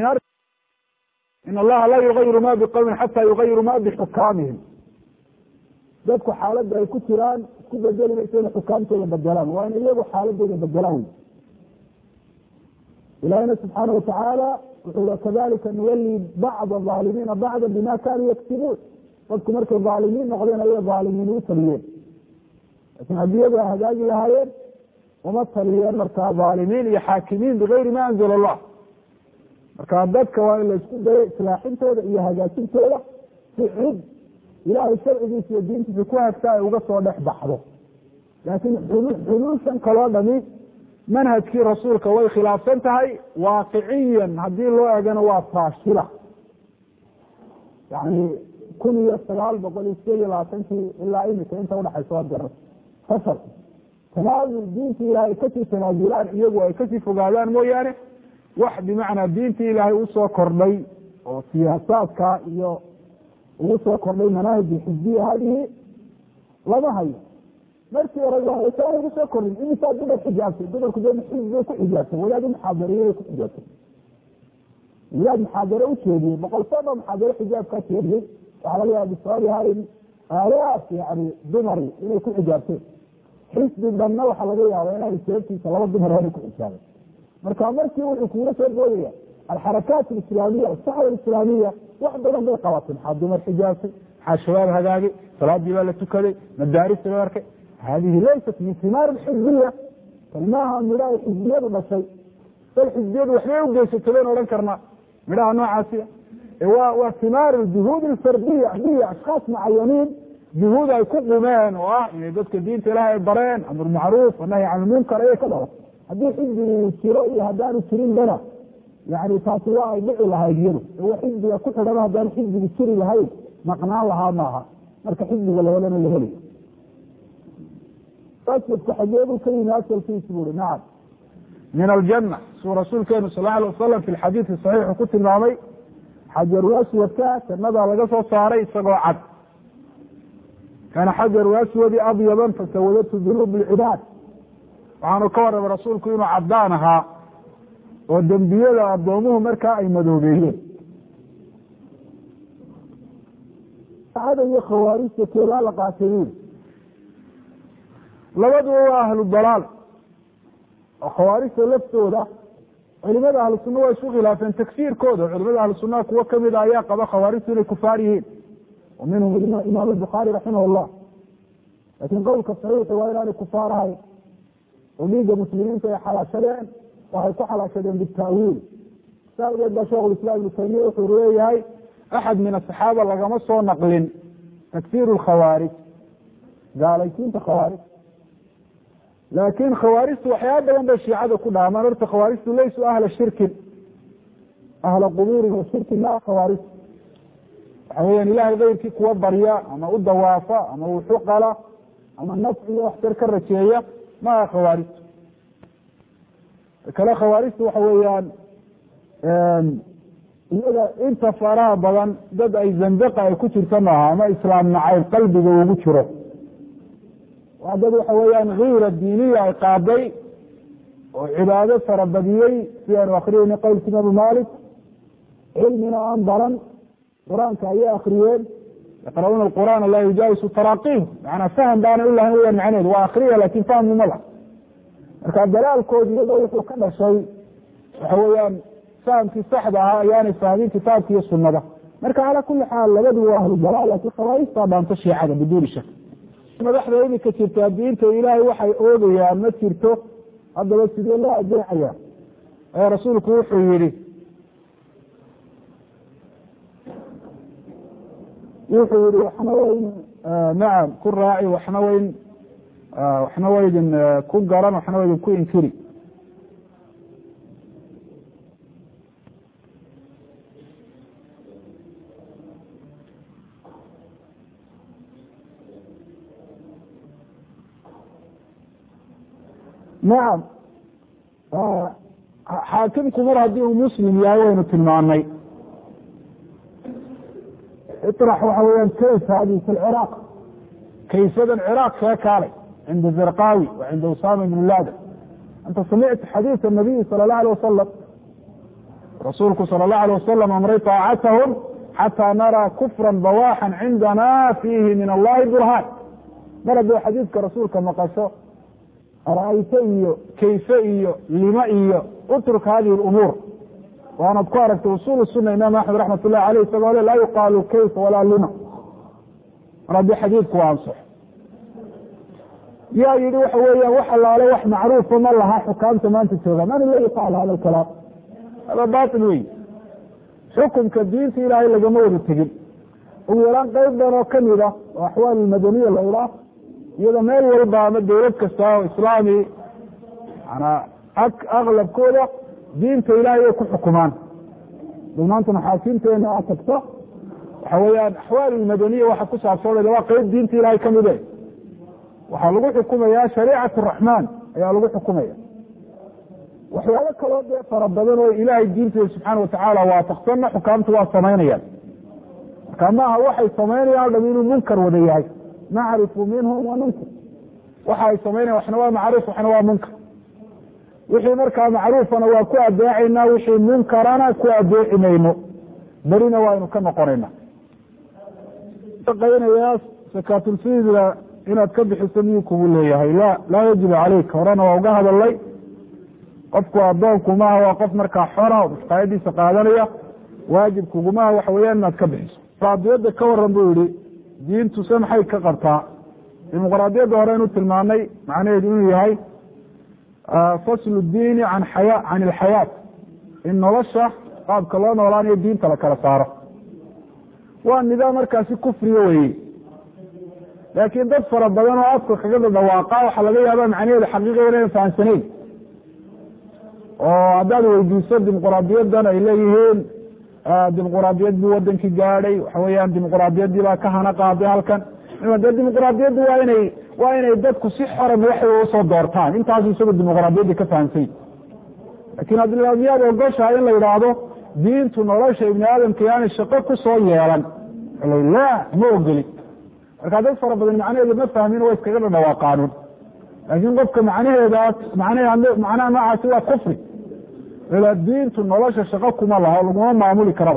in allaha laa yugayiru ma biqowmin xataa yugayiru ma bixukaamihim. dadku xaaladda ay ku jiraan isku bedeli mayso inay xukaamtooda bedelaan, waa in iyagu xaaladooda bedelaan wey. ilahina subxaana watacaala wuxuu kadalika nuwali bacda aalimiina bacda bima kanuu yaktibuun. dadku markay aalimiin noqdeen ayay aalimiin u taliyeen. lakin haddii iyagu ay hagaagi lahaayeen uma taliyeen markaa aalimiin iyo xaakimiin bigayri ma anzala allah. marka dadka waa in la isku dayo islaaxintooda iyo hagaajintooda si cid ilaahay sharcigiisa iyo diintiisa ku hagtaa ay uga soo dhex baxdo. laakiin xuluushan kaloo dhami manhajkii rasuulka way khilaafsan tahay. waaqiciyan haddii loo egana waa faashila. yani kun iyo sagaal boqol iyo sideed iyo labaatankii ilaa imika inta udhaxaysa waa dara fasal tanaazul diintii ilaahay kasii tanaazulaan iyagu ay kasii fogaadaan mooyaane wax bimacnaa diintii ilaahay usoo kordhay oo siyaasaadka iyo ugu soo kordhay manaahij xizbiya hadihi lama hayo. markii hore waa ugu soo kordhin imisaa dumar xijaabtay. dumarku de xizbay ku xijaabtay, wadaad muxaadariye ku xijaabtay, wadaad muxaadare u jeediyey, boqol sano muxaadare xijaabkaa jeediyey. waxaa laga yaaba bisababiha in aalahaas yani dumari inay ku xijaabteen. xisbi dhanna waxaa laga yaaba inay sababtiisa laba dumar inay ku xijaabeen. marka markii wuxuu kuula soo boodaya alxarakaat alislaamiya asaxwa alislaamiya wax badan bay qabatay. maxaa dumar xijaabtay, maxaa shabaab hagaagay, salaadii baa la tukaday, madaarista la arkay. hadihi laysat min himaar xizbiya. tan maaha midhaha xizbiyadu dhashay, bal xizbiyadu waxbay u geysatay baynu odhan karnaa midhaha noocaasiya. waa waa himaar juhuud alfardiya diya ashkaas mucayaniin juhuud ay ku qumeen oo ah inay dadka diinta ilaah ay bareen, amr macruuf wanahy can lmunkar ayay ka dhalan. haddii xizbigu jiro iyo haddaanu jirin bana yani taasi waa ay dhici lahayd iyadu. wa xizbiga ku xidhama haddaanu xizbigu jiri lahayn maqnaan lahaa maaha. marka xizbiga lahelana la helayo. asalka xageedu ka yimi asalkiisu buri nacam min aljanna suu rasuulkeenu sal alay wasalam fi xadiidi saxiixu ku tilmaamay xajaru aswadka jannadaa laga soo saaray isagoo cad. kaana xajaru aswadi abyadan fasawadatu dunuub lcibaad. waxaanu ka warramay rasuulku inuu caddaan ahaa oo dembiyada addoomuhu markaa ay madoobeeyeen. ada iyo khawaarijta keelaa la qaatayeen labaduba waa ahlu dalaal. oo khawaarijta laftooda culimada ahlu sunna waa isu khilaafeen takfiirkooda. culimada ahlu sunnaha kuwo kamida ayaa qaba khawaarijtu inay kufaar yihiin. wa minhum imaam albukhaari raximah llah laakiin qowlka saxiixi waa inaanay kufaar ahayn oo dhiigga muslimiinta ay xalaashadeen waxay ku xalaashadeen bitaawiil saa awgeed baa sheikhulislaam ibnu taymiya wuxuu leeyahay axad min asaxaaba lagama soo naqlin takfiir lkhawaarij gaalaysiinta khawaarij laakiin khawaarijtu waxyaaba badan bay shiicada ku dhaamaan. horta khawaarijtu laysuu ahla shirkin ahla qubuurin wa shirkin maa khawaarijtu waxa weyaan ilahay keyrkii kuwa barya ama u dawaafa ama wuxuqala ama nafci iyo waxtar ka rajeeya maa khawaarijtu. kale khawaarijtu waxa weeyaan iyaga inta faraha badan dad ay zandaqa ay ku jirta maaha ama islaam nacayb qalbiga ugu jiro. waa dad waxa weeyaan kiira diiniya ay qaaday oo cibaado farabadiyey si aanu akriyeyna qowlka imaamu malik cilmina aan baran qur-aanka ayay akriyeen yaqra'uuna alqur'aana laa yujaawisu taraaqiihum macanaa faham baanay u lahayn weyaan macneheedu waa akriya laakin fahmi ma lah. marka dalaalkoodi iyadoo wuxuu ka dhashay waxa weeyaan fahamkii saxda ahaa ayaanay fahmin kitaabka iyo sunada. marka calaa kuli xaal labadu waa ahlu dalaal laakin khawaarijtaa dhaanto shiicada biduuni shak. madaxda imika jirtaa diinta ilaahay waxay oogayaan ma jirto, haddaba sidee loo adeecaya? ee rasuulku wuxuu yihi wuxuu yihi waxna wayn nacam ku raaci, waxna wayn waxna waydin ku garan, waxna waydin ku inkiri. nacam xaakimku mar haddii uu muslim yahay waynu tilmaanay iطrax waxa weyaan kayfa hadi fi lciraaq, kayfadan ciraaq kaga kaalay cinda zarqawi wa cinda usama ibn laden. anta samicta xadiiث الnabiyi salى الlahu alيه wasalam, rasuulku salى الlahu alيه wasalam amray طaacatahum xatىa naraa kufra bawaxan cindana fiihi min allahi burhaan. mar hadduu xadiidka rasuulka maqasho ara-ayte iyo kayfe iyo lima iyo utruk hadihi اumuur, waanad ku aragtay usul suna imaam axmed raxmat ullahi aleyh isagoo le laa yuqaalu kayfa walaa lima, mar haddii xadiidku waa ansax. yaa yihi waxa weeyaan wax allaale wax macruufa ma laha xukaamta maanta jooga, man la yuqaal hada kalaam, hada bail wey. xukumka diinta ilaahay lagama wada tegin. ugu yaraan qeyb dan oo kamid ah oo axwaal madaniya la idhaah, iyada meel walba ama dawlad kasta oo islaami manaa aklabkooda diinta ilaahay ay ku xukumaan. dugnaanta maxaakiimteena a tagto waxa weeyaan axwaal madaniya waxa ku saabsanayda waa qeyb diinta ilaahay kamid e, waxaa lagu xukumaya shariicat raxmaan ayaa lagu xukumaya. waxyaalo kaloo dee fara badan oo ilaahay diinteeda subxaana watacaala waafaqsanna xukaamta waa samaynayaan. marka maaha waxay samaynayaan o dham inuu munkar wada yahay, nacrifu minhum wa nunkir. waxa ay samaynayan waxna waa macruuf waxna waa munkar. wixii markaa macruufana waa ku adeecaynaa, wixii munkarana ku adeeci mayno, berina waaynu ka noqonayna. shaqaynayaa sakaatulfiidra inaad ka bixiso miyuu kugu leeyahay? la laa yajibu caleyka. horena waa uga hadalay, qofku adoonku maaha, waa qof markaa xora oo mushqaayadiisa qaadanaya, waajib kugumaha waxa weeyaan inaad ka bixiso. dimuqraadiyadda ka waran buu yihi diintu se maxay ka qabtaa? dimuqraadiyadda hore inu tilmaanay macnaheedu inuu yahay faslu diini an xaya can ilxayaat, in nolosha qaabka loo noolaanayo diinta la kala saaro. waa nidaam markaasi kufriga weye, laakiin dad fara badan oo afka kaga dhawaaqa waxaa laga yaaba macnaheedu xaqiiqa inayn fahamsanayn. oo haddaad weydiiso dimuqraadiyadan ay leeyihiin dimuqraadiyad buu wadankii gaadhay, waxa weeyaan dimuqraadiyadii baa ka hana qaaday halkan. de dimuqraadiyaddu waa inay waa inay dadku si xora madaxdooda usoo doortaan, intaasu isagu dimuqraadiyadda ka fahamsany. lakin haddii la miyaad ogoshahay in la yidhaahdo diintu nolosha ibni aadamka yaani shaqo kusoo yeelan, la ma ogeli. marka dad fara badan macnaheeda ma fahmin, waa iskaga dhadhawaaqaanuun. laakiin qofka macnaheedaas macnaha noocaasi waa kufri. ila diintu nolosha shaqo kuma laha, laguma maamuli karaba.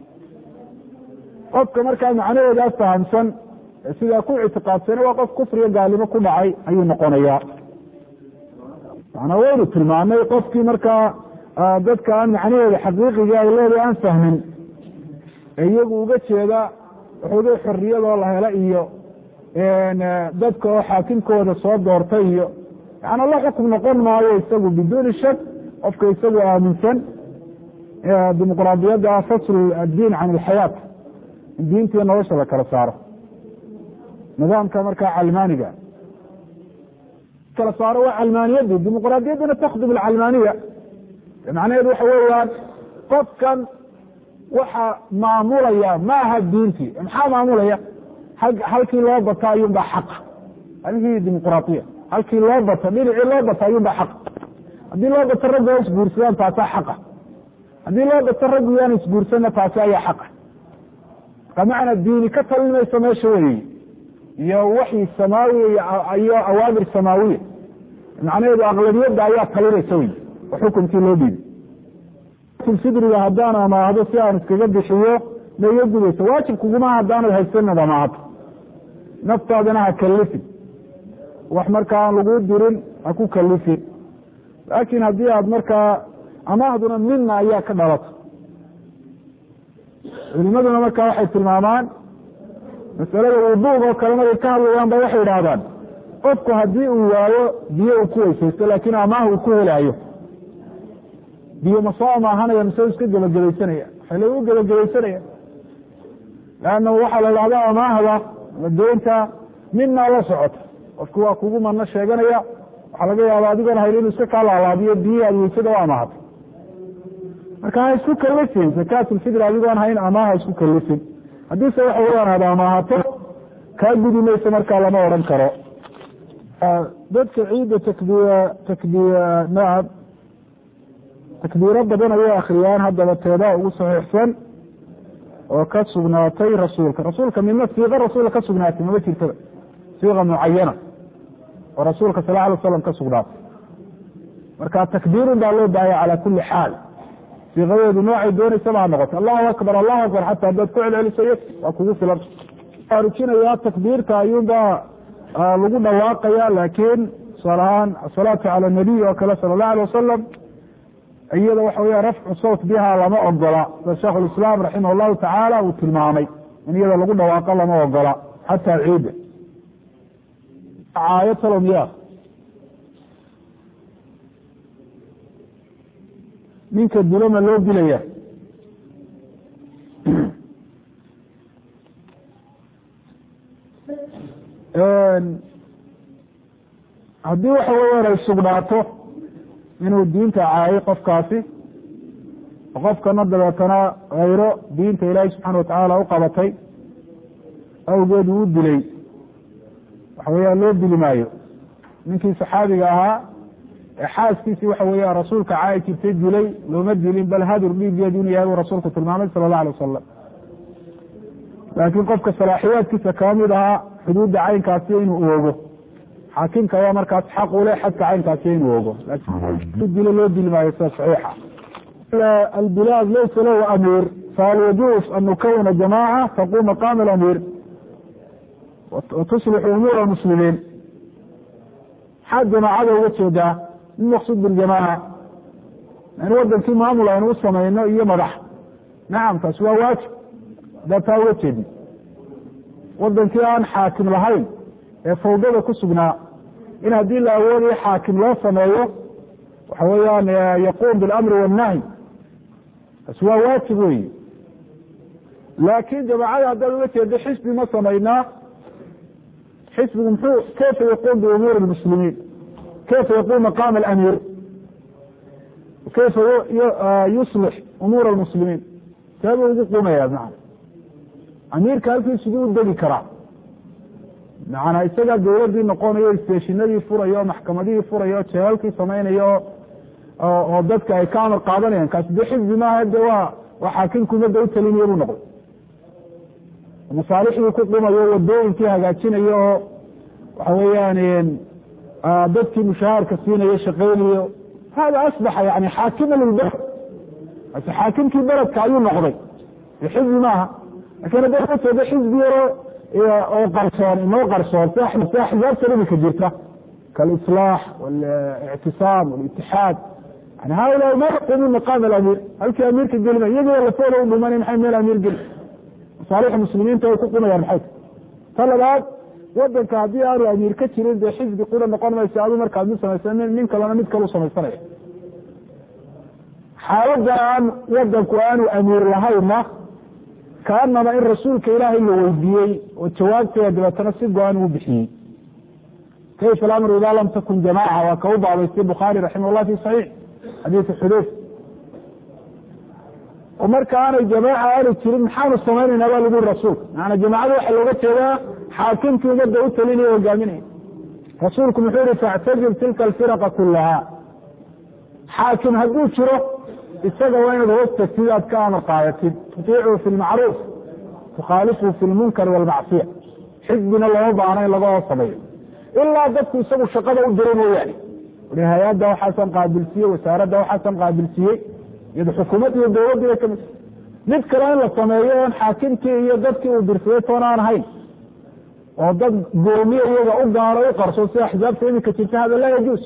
qofka markaa macnaheedaas fahamsan sidaa ku ictiqaadsana waa qof kufriga gaalimo ku dhacay ayuu noqonayaa. manaa waynu tilmaamay qofkii markaa dadka aan macnaheeda xaqiiqiga ay leedahay aan fahmin, ee iyagu uga jeeda waxoogay xoriyadoo la hela iyo dadka oo xaakimkooda soo doortay iyo yani la xukum noqon maayo isagu biduuni shak qofka isagu aaminsan dimuqraadiyadda fasl addiin can alxayaat diintii nolosha la kala saaro nidaamka markaa calmaaniga kala saaro waa calmaaniyadii dimuqraadiyadduna takdum alcalmaaniya macnaheedu waxa weeyaan qofkan waxa maamulaya ma aha diintii maxaa maamulaya halkii loo bata ayuun baa xaqa halkii dimuqraadiya halkii loo bata dhinacii loo bata ayuun baa xaqa haddii loo bato raggu waa isguursadaan taasaa xaqa haddii loo bato raggu yaan isguursanna taasi ayaa xaqa marka macna diini ka talinmaysa meesha weyi iyo waxyi samaawiya iyo awaamir samaawiya macnaheedu aqlabiyadda ayaa talinaysa wey oo xukunkii loo dhiibay sidriga haddaan amaahdo si aan iskaga bixiyo ma iga gudayso waajib kuguma haddaanad haysanad amaahato naftaadana ha kalifin wax markaa aan lagu dirin ha ku kalifin laakiin haddii aad markaa amaahduna mina ayaa ka dhalato culimaduna markaa waxay tilmaamaan masalada wuduuga oo kale markay ka hadlayaan ba waxay idhaahdaan qofku haddii uu waayo biyo uu ku weysaysto laakiin amaah uu ku helaayo biyo ma soo amaahanaya mise u iska gebagabaysanaya waxay lagu gebagabaysanaya leanna waxaa la idhahdaa amaahda madoonta mina la socota qofku waa kugu mano sheeganaya waxaa laga yaaba adigoon hayl inuu iska kaa laalaabiyo biyihii aad weysada u amaahatay marka ha isku kalifin zakaatulfitr adigoon hayn amaah ha isku kalifin haddiise waxa weyaan aad amaahato kaa gudi mayso markaa lama odhan karo dadka ciidda takbiya takbiya nacam takbiiro badan ayay akriyaan haddaba teedaa ugu saxiixsan oo ka sugnaatay rasuulka rasuulka midna siiqa rasuulka ka sugnaatay mama jirtaba siiqa mucayana oo rasuulka sal alay wasalam ka sugnaatay marka takbiirun baa loo baahaya calaa kuli xaal siiqadeedu noocay doonaysaba ha noqoto allahu akbar allahu akbar xataa haddaad ku celcelisayo waa kugu filan arujinaya takbiirta ayuunbaa lagu dhawaaqaya laakiin tusaale ahaan asalaatu cala nabiy oo kale sala allahu alay wasalam iyada waxa weya rafcu sawt biha lama ogola sida sheekh lislaam raximah llahu tacaala uu tilmaamay in iyada lagu dhawaaqo lama ogola xataa ciida caayad salomya ninka diloma loo dilaya haddii waxa weeyaan ay sugnaato inuu diinta caayay qofkaasi qofkana dabeetana hayro diinta ilaahay subxaana watacaala u qabatay awgeed uu u dilay waxa weeyaan loo dili maayo ninkii saxaabiga ahaa ee xaaskiisii waxa weeyaan rasuulka caayi jirtay dilay looma dilin bal hadur dhiigeedu inuu yahay uu rasuulku tilmaamay sala allahu alay wasalam laakiin qofka salaaxiyaadkiisa kaba mid ahaa xuduudda caynkaasi inuu oogo xaakimka ayaa markaas xaq u leh xadka caynkaasi inuu ogo dilo loo dili maayo sida saxiixa albilaad laysa lahu amiir fahal yajuus an nukawina jamaaca taqum maqaama alamiir watuslixu umuura almuslimiin maxaa jamaacada uga jeedaa min maqsuud biljamaaca in wadankii maamul aynu u samayno iyo madax nacam taasi waa waajib haddaa taa uga jeedin wadankii aan xaakim lahayn ee fawdada ku sugnaa in haddii la awoodayo xaakim loo sameeyo waxa weeyaan yaquum bilamri wannahyi taasi waa waajib weyi laakiin jamaacada haddaad uga jeedo xisbi ma samaynaa xisbigu muxuu kayfa yaquum biumuuri lmuslimiin kayfa yaquum maqaama alamiir kayfa yuslix umuura almuslimiin seebuu ugu qumaya maa amiirka halkiisuguu u degi karaa macnaa isagaa dawladdii noqonayo isteeshinadii furayo maxkamadihii furayo jeelalkii samaynayo oo dadka ay ka amar qaadanayaan kaasi dee xisbi maaha de waa waa xaakimku umada u talinayo buu noqday masaalixdii ku qumayo wadooyinkii hagaajinayo oo waxa weeyaan dadkii mushahaarka siinayo shaqaynayo hada asbaxa yani xaakima lilbeled ase xaakimkii beledka ayuu noqday xisbi maaha lakin hadda uga jeedo xisbi yaro oo qarsoon inoo qarsoon si axzaabta imika jirta kaalislaax walictisaam walitixaad yani haulaa ma yaquumun maqaam alamiir halkii amiirka gelima iyagoo lafooda u dhimanay maxay meel amiir geli masaalixda muslimiinta ay ku qumayaan maxay ta labaad wadanka haddii aanu amiir ka jirin dee xisbi qura noqon mayso adu markaad mid samaysan nin kalena mid kalu samaysanaya xaaladda aan wadanku aanu amiir lahayna kaanama in rasuulka ilaahay la weydiiyey oo jawaabteeda dabeetana si go-an uu bixiyey kayfa alamru idaa lam takun jamaaca waa ka u baabaystay bukhaari raximah llah fi saxiix xadiisu xudayf oo marka aanay jamaaca aanay jirin maxaanu samaynaynaa baa lagu yiri rasuulka maana jamaacada waxaa looga jeedaa xaakimkii umada u talinaya hogaaminaya rasuulku muxuu yihi factazil tilka alfiraqa kulaha xaakim hadduu jiro isaga waa inaad hoos tagtid aad ka amar qaadatid tutiicu fi lmacruuf tukhaalifu fi lmunkar walmacsiya xisbina looma baano in laga hoos sameeyo ilaa dadku isagu shaqada u diro mooyaane ui hay-adda waxaasan qaabilsiiyey wasaaradda waxaasan qaabilsiiyey iyado xukuumad iyo dawladdiiba kamid mid kale in la sameeyo oon xaakimkii iyo dadkii uu dirsaday toona aan ahayn oo dad goomiye iyaga u gaaro u qarso sida axzaabta iminka jirta hada laa yajuus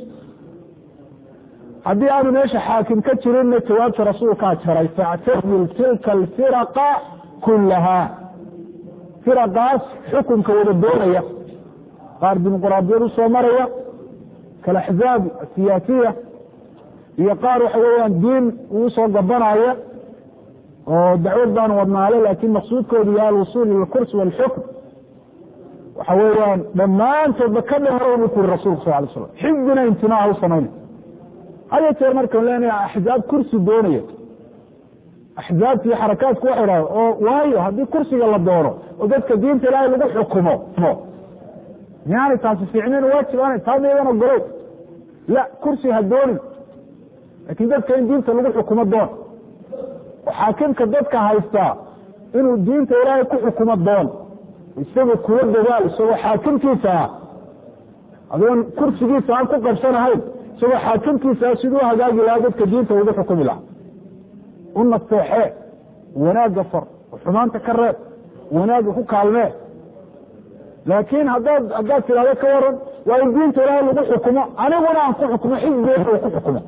haddii aanu meesha xaakim ka jirinna jawaabta rasuulkaa jaray factazil tilka alfiraqa kulaha firaqaas xukunka wada doonaya qaar dimuquraadiyad usoo maraya kalaxzaab asiyaasiya iyo qaar waxa weeyaan diin uu soo gabanaya oo dacwad baan wadnaale laakin maqsuudkoodu yahay alwusuul ila alkursi walxukm waxa weeyaan dhammaantoodba ka dhehro buu ku yiri rasulku sal lay slam xizbina imtinaaca u samayna hada jeer markaan leenahay axzaab kursi doonaya axzaabta iyo xarakaadku waxa idhahda oo waayo haddii kursiga la doono oo dadka diinta ilaahay lagu xukumo miyaanay taasi fiicnayn waajib aanay taa miyadan ogolay la kursi ha doonin laakiin dadka in diinta lagu xukumo doon oo xaakimka dadka haystaa inuu diinta ilaahay ku xukumo doon isagoo kuwa dadaal isagoo xaakimkiisa ah adoon kursigiisa aan ku qabsanahayn isagoo xaakimkiisa ah siduu hagaagi lahaa dadka diinta ugu xukumi lahaa u nasteexee wanaagga far oo xumaanta ka reeb wanaagga ku kaalmee laakiin haddaad haddaad tidhahdo ka waran waa in diinta ilaahay lagu xukumo aniguna aan ku xukumo xisbiga uu ku xukumo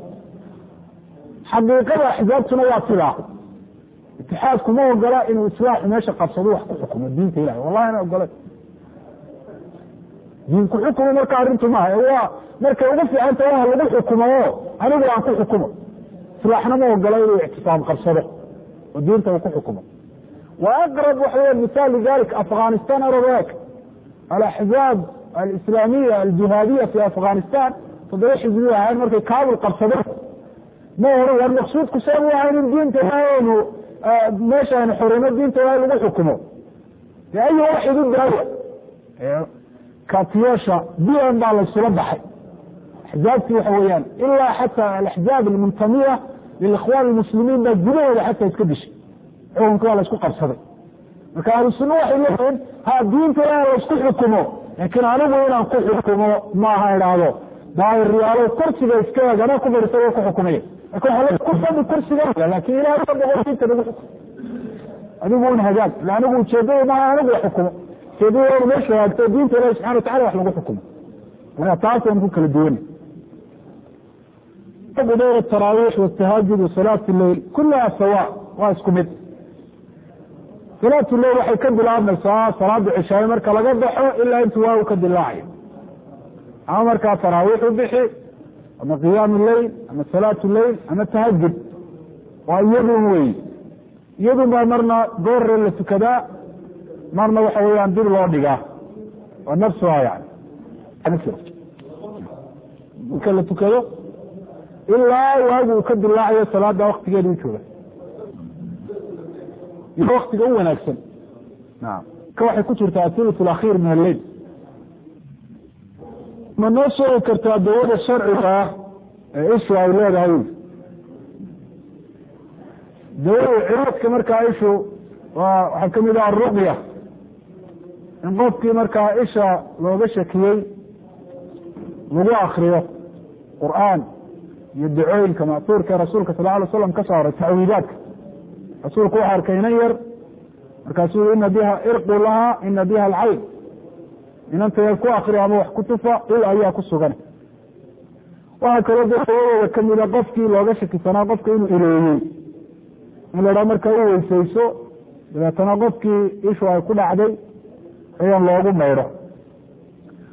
xaqiiqada axzaabtuna waa sidaa itixaadku ma ogola inuu islaaxu meesha qabsado wax ku xukumo diinta ilahay wallahi ana ogolay diinku xukumo marka arrintu maaha waa markay ugu fiicanta waha lagu xukumo o anigu aan ku xukumo islaaxna ma ogola inuu ictisaam qabsado oo diinta uu ku xukumo wa aqrab waxa weya misaal lidalik afghanistan arabak alaxzaab alislaamiya aljihaadiya fi afghanistan toddoba xisbi ahayn markay kaabul qabsadeen ma oran war maqsuudku sabu ahayn in diinta ilaahaynu meesha aynu xoreyno diinta ilahay lagu xukumo de ayu waxid u daaya katiyeesha b m baa laysula baxay axzaabtii waxa weeyaan ilaa xataa alaxzaab almuntamiya lilikhwan almuslimiin baa gudahooda xataa iska dishay xukunka waa laysku qabsaday marka ahlu sunna waxay leeyihiin ha diinta ilahay laysku xukumo laakiin anigu inaan ku xukumo maaha idhaahdo daahiryaalo kursiga iska eeg anaa ku fadhiisay ku xukumaya ku fadhi kursiga laakin ilahay ka boqo diinta lagu xukumo adigu un hagaag ila anigu ujeedada maaha anigu xukumo ujeedada inu meesha hagaagto diinta ilahi subxana watacala wax lagu xukumo marka taas aynu ku kala duwana dayr ataraawiix watahajud wasalaat lleil kulaha sawa waa isku mid salaat lleil waxay ka bilaabmaysaa salaada cishaaye marka laga baxo ilaa intu waagu ka dilaacayo ama markaa taraawiix u bixi ama qiyaam lleil ama salaat lleil ama tahajud waa iyadun wey iyadun baa marna goorre la tukadaa marna waxa weeyaan dib loo dhigaa waa nafsuha yani marka la tukado ilaa waagu uu ka dilaacayo salaada waktigeeda u jooga iyo waktiga u wanaagsan naam ka waxay ku jirtaa athuluth alakhiir min alleil ma noo sheegi kartaa dawada sharciga ah ee ishu ay leedahay dawada cilaadka markaa ishu waa waxaa kamid ah aruqya in qofkii markaa isha looga shakiyey lagu akriyo qur'aan iyo dacooyinka ma'tuurka rasuulka sal alay slam ka saaray tacwiidaadka rasuulku waxa arkay inan yar markaasuu ina biha irqu laha ina biha alcayn inanta yar ku akriyo ama wax ku tufa il ayaa ku sugan waxaa kaloo dawadooda kamida qofkii looga shakisanaa qofka inuu ileeyey in la dhaa markaa u weysayso dabeetana qofkii ishu ay ku dhacday ayaan loogu maydho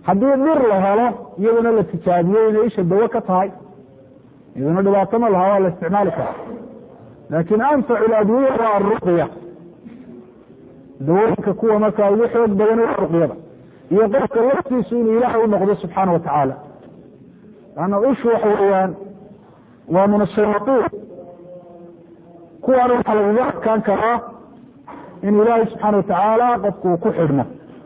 haddii dhir la helo iyaduna la tijaabiyo inay isha dawo ka tahay iyaduna dhibaato ma laha waa la isticmaali karaa laakin anfacu ladwiya waa aruqya dawooyinka kuwa markaa ugu xoog badan waa ruqyada iyo qofka laftiisu inuu ilaahay u noqdo subxaana watacaala lanna ushu waxa weeyaan waa min ashayaatiin kuwaana waxaa lagaga adkaan karaa in ilaahay subxaana watacaala qofku uu ku xidhmo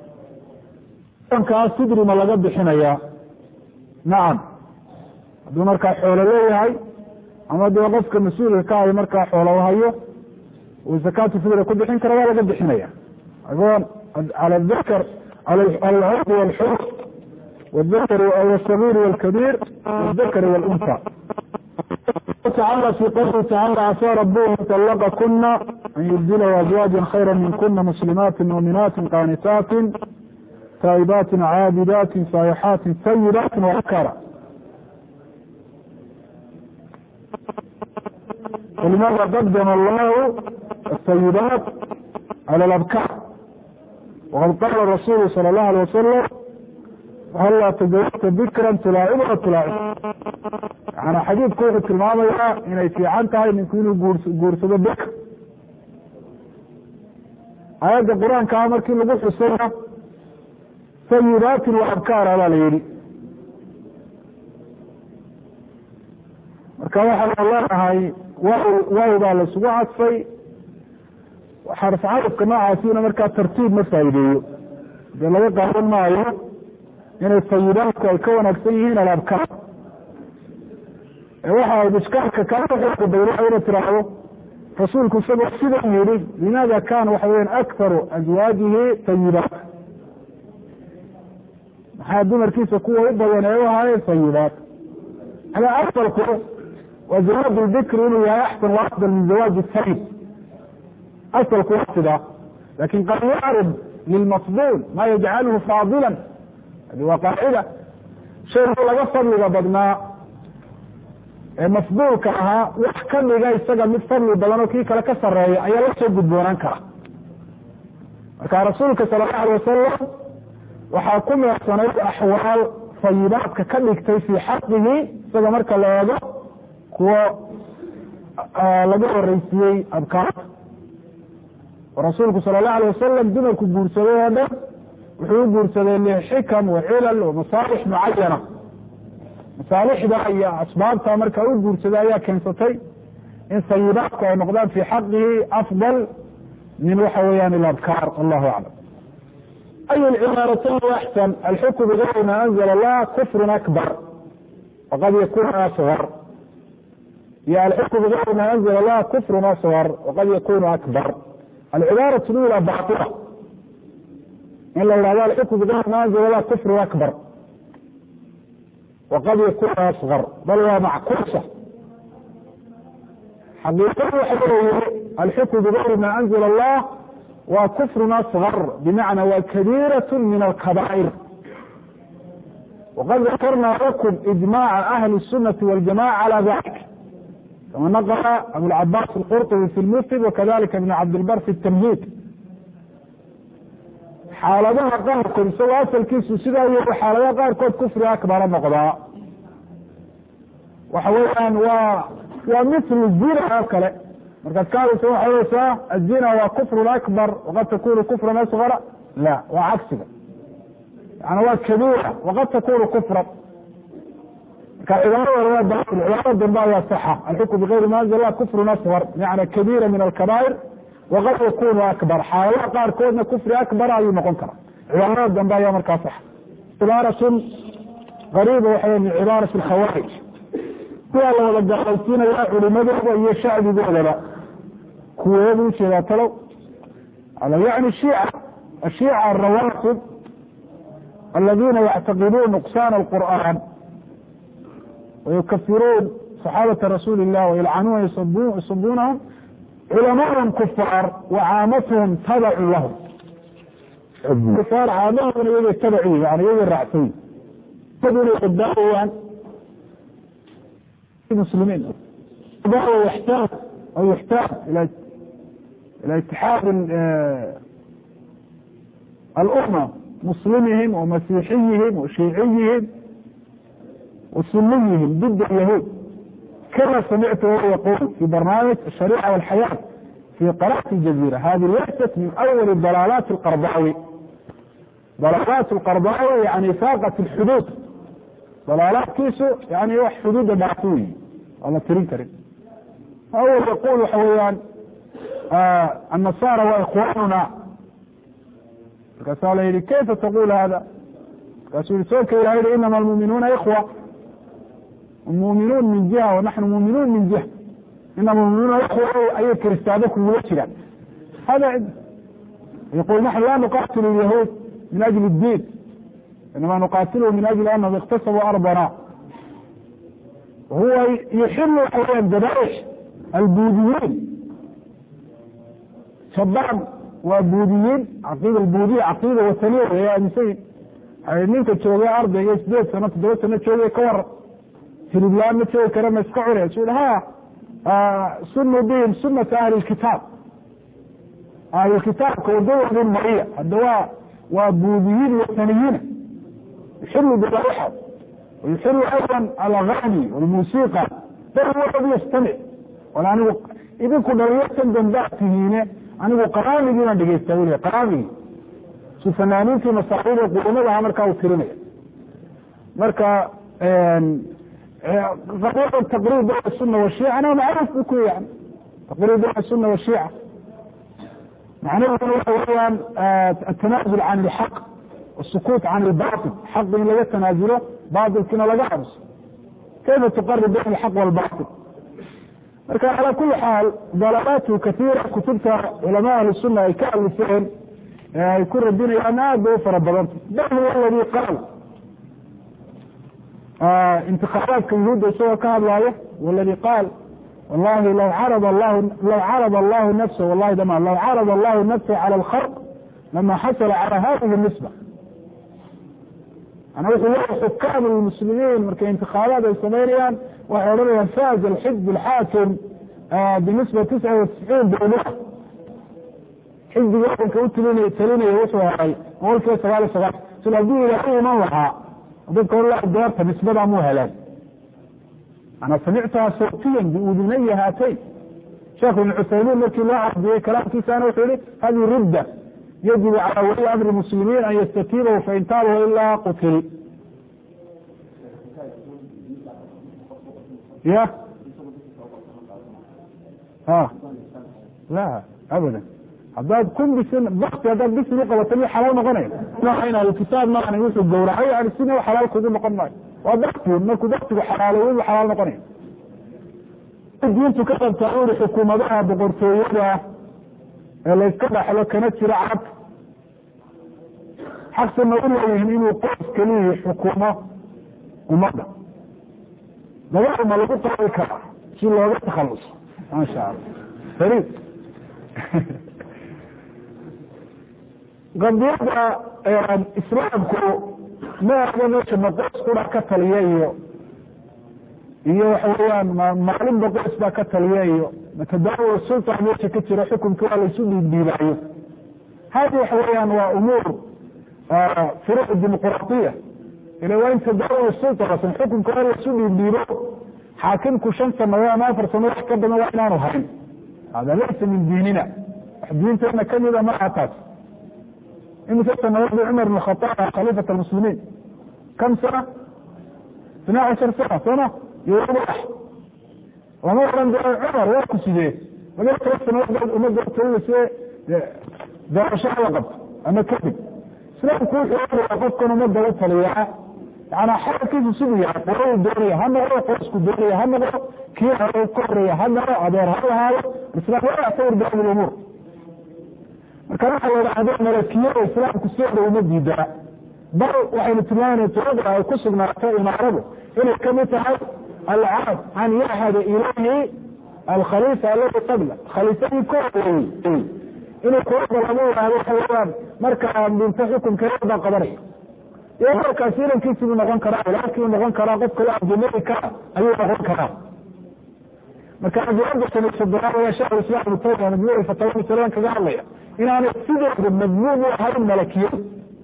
kaa sidri ma laga bixinayaa nacam hadduu markaa xoolo leeyahay ama dee qofka mas-uulka ka hayo markaa xoolo hayo uu zakaatu fidra ku bixin kara waa laga bixinaya agoon cala dakr alcurdi walxur wاdakr wاsagiir wاlkabiir wاdakr wاlunsa tacala fi qawlihi tacala asaa rabuhu طalaqa kuna an yubdilahu azwaaja khayra min kuna muslimaati muminaati qaanitaati taaibaatin caabidaatin saayixaatin sayidaatin waabkaara walimaada qadama allahu asayidaat cala alabkaar waqad qaala rasuulu sala allahu alay wasalam hallaa tazawajta bikran tulaacibu wa tulaacib yaani xadiidku wuxuu tilmaamayaa inay fiican tahay ninku inuu guursado bikr aayadda qur-aankaa markii lagu xusayna sayidaatin wa abkaara baa la yihi marka waxaa leenahay waaw baa laisugu cadfay xarfcadafka noocaasina markaa tartiib ma faa'ideeyo dee laga qaadan maayo inay sayidaadku ay ka wanaagsan yihiin alabkaar waxa ayd ishkaalka kaaka bayra ina tiraahdo rasuulku isagoo sidan yihi limaada kaana waxa weyan akharu azwaajihi sayidaat maxaa dumarkiisa kuwa u badan ee u ahaayeen sayidaat ala asalku waa zawaaj lbikri inuu yahay axsan wa afdal min zawaaji sayid asalku waa sidaa lakin qad yaarib lilmafdul ma yajcalhu faadilan hadi waa qaacida shaygu laga fadliga badnaa ee mafduulka ahaa wax ka dhiga isaga mid fadli badan oo kii kale ka sareeya ayaa la soo gudboonaan kara marka rasuulka sala allahu alay wasalam waxaa ku meersanayd axwaal sayidaadka ka dhigtay fii xaqihi isaga marka la eego kuwo laga horeysiiyey abkaarta oo rasuulku sala allahu alay wasalam dumarku guursaday oo dhan wuxuu u guursaday lixikam wa cilal wa masaalix mucayana masaalixda iyo asbaabta marka u guursaday ayaa keensatay in sayidaadku ay noqdaan fii xaqihi afdal min waxa weeyaan ilabkaar allahu aclam ay lcibaaratayn axsan alxukm bigayri ma anzla allah kufrun akbar waqad yakunu asgar iyo alxukm bigayri ma anzla allah kufrun asgar waqad yakunu akbar alcibaaratu lula baila in la yihahdo alxukm bigayri ma anzla allah kufrun akbar waqad yakunu asgar bal waa mackuusa xaqiiqadu waxa leeyihi alxukm bigayri ma anzla allah waa kufrun asgar bimacna waa kabiiraة min alkabaa'ir waqad dakarna lakum ijmaca ahli الsunati waljamaca calى dalik kama naqla abulcabaas alqurطubi fi lmufid wakadalika ibn cabdilbar fi tamhiid xaaladaha qaarkood isagoo asalkiisu sidaa y xaaladaha qaarkood kufri akbara noqdaa waxa weeyaan waa waa mil zina oo kale markaad ka hadaysa waxay odeysaa azina waa kufrun akbar waqad takunu kufran asgara la waa cagsiga yani waa kabiira waqad takunu kufran marka cibaarada waa bail cibaarada dambe ayaa saxa alxukm bigayri ma anzl lah kufrun asgar yani kabiira min alkabaa'ir waqad yakunu akbar xaaladaha qaarkoodna kufri akbar ayuu noqon kara cibaarada dambe ayaa markaa saxa cibaaratun qariiba waxa wey min cibaarati alkhawaarij kuwaa la wada gaalaysiinaya culimadooda iyo shacbigoodaba kuweebu ujeedaa talow yani shiica ashiica arawatib aladina yactaqiduun nuqsaan alqur'an wayukafiruun صaxaabata rasuuli الlah wayalcanuuna yusubunahum culamaahum kufaar wacaamatuhum tabacun lahum kufaar caamahooduna iyagay tabaci yani iyagay raacsayi inay badbaadayaan مسلمين يحتاج أو يحتاج إلى إلى اتحاد الأمة مسلمهم ومسيحيهم وشيعيهم وسنيهم ضد اليهود، كما سمعته يقول في برنامج الشريعة والحياة في قناة الجزيرة. هذه ليست من أول الضلالات القرضاوي. ضلالات القرضاوي يعني فاقت الحدود، ضلالات كيسو يعني هو حدود بعثوي الله ترين كريم. أول يقول حويان آه النصارى وإخواننا، قال لي كيف تقول هذا؟ قال سوك إلى إنما المؤمنون إخوة، المؤمنون من جهة ونحن مؤمنون من جهة، إنما المؤمنون إخوة أي كريستانكم وشرا. هذا يقول نحن لا نقاتل اليهود من أجل الدين، إنما نقاتلهم من أجل أنهم اغتصبوا أرضنا. وهو يحل حوالي الذبائح البوذيين، شباب وبوذيين، عقيدة البوذية عقيدة وثنية يا إنسان. ninka joogay ardayga sideed sano toddoba sano joogay ka war hiliblaan ma joogi kara ma iska cunay su ha sunnu bihim sunnata ahli lkitaab, ahli lkitaabka wadadooda mariya. hadda waa waa buudiyiin wathaniyiina yuxilu bilawxa wayuxilu aydan alagani walmuusiqa bal walad yastamic. wala anigu idinku dhalinyartan danbaa tihiine anigu qaraamigiina dhegeysta weliga qaraamigi su fanaaniintii masaaxiida qudumadaha markaa uu tirinaya. marka qadiyada taqriib bayna sunna washiica ana macruuf bu ku yani taqriib bayna sunna washiica macnaheeduna waxa weeyaan atanaazul can ilxaq wasukuut can ilbatil, xaqi in laga tanaazulo batilkina laga xabiso. kayfa tuqarib bayna alxaq walbatil? marka calaa kuli xaal dalaalaatu katiira kutubta culamaa ahli sunna ay ka alifeen ay ku radinayaan aad bay u fara badanta. bal huwa aladi qaal intikhaabaadka yuhuudda isagoo ka hadlaayo waladi qaal wallahi law carada allahu law carada allahu nafsa wallahi dama law carada allahu nafsa cala alkhalq lama xasala cala hadihi nisba. ana wuxuu leeyahay xukaam lmuslimiin markay intikhaabaad ay samaynayaan waxay odhanayaan faaza alxizb alxaakim binisba tisca wa tisciin bilmia. xizbiga wadanka u tilin talinaya wuxuu helay boqolkiiba sagaal iyo sagaal. sil hadduu ilaahay iman lahaa dadka hor deerta nisbada muu heleen. ana samictuha sawtiyan biudunaya haatayn. sheekh ibn cuthaymiin markii loo cardiyey kalaamkiisaana wuxuu yihi hadihi ridda yajibu cala wali amri muslimiin an yastatiibahu fain taaba ilaa qutil. ya ha la abadan haddaad kun bisin bakti haddaad bisin uqabato mi xalaal noqonaya in kitaab maana wuxuu gawracay yani sina xalaal kugu noqon maayo. waa bakti markuu baktigu xalaalow u xalaal noqonaya. diintu ka qabtaa uri xukuumadaha boqortooyada ee layska dhaxlo kana jira cad xaqsana u leeyihin inuu qoys keliya xukumo ummadda. dagaalma lagu qaadi karaa si looga takhaluso maasha allah fariid. qadiyada islaamku ma ahda meesha maqoys qura ka taliya iyo iyo waxa weeyaan maalinba qoys baa ka taliya iyo matadaawul sulta meesha ka jira xukunka waa laysu dhiibdhiibaayo. hadi waxa weeyaan waa umuur furuuc dimuqraatiya ila waa in tadaawul sulta rasan xukunka waa laysu dhiibdhiibo. xaakimku shan sano ama afar sano wax ka badan waa inaanu harin. hada laysa min diinina, wax diinteena kamida ma ataas. imisa sanadood cumar ibn khataab khaliifat almuslimiin kam sana اثنا عشر sana soma iyo wax lama oran doono cumar waa ku sidee laga tiro sanadood umada tawise doorasho la qabto ama kadib islaamku wuxuu qofkan umada u taliyaa yani xaalkiisu siduu yahay qoray doonaya ha noqdo qoysku doonaya ha noqdo kii hore koraya ha noqdo adeer ha lahaado islaam waa tawir baa umuur. marka waxa la yidhaahdo malakiyada islaamku sida uma diidaa, bal waxaynu tilmaanay tirada ay ku sugnaatay imaaradu inay kamid tahay alcaad an yahada ilayhi alkhalifa aladi qabla khaliifadii ka horeeyey inuu kuwada lagu yidhaahdo xawayaan marka aan dhinto xukunkeeda baan qabanaya. iyo markaas ilankiisiibuu noqon karaa walaalkiibuu noqon karaa qof kale adumadi kara ayuu noqon karaa. marka adilada shan iyo soddonaad ayaa sheekh islam ibnu taymiya majmuuc fatawa masalan kaga hadlaya inaanay sideeda madmuum u ahayn malakiyadu.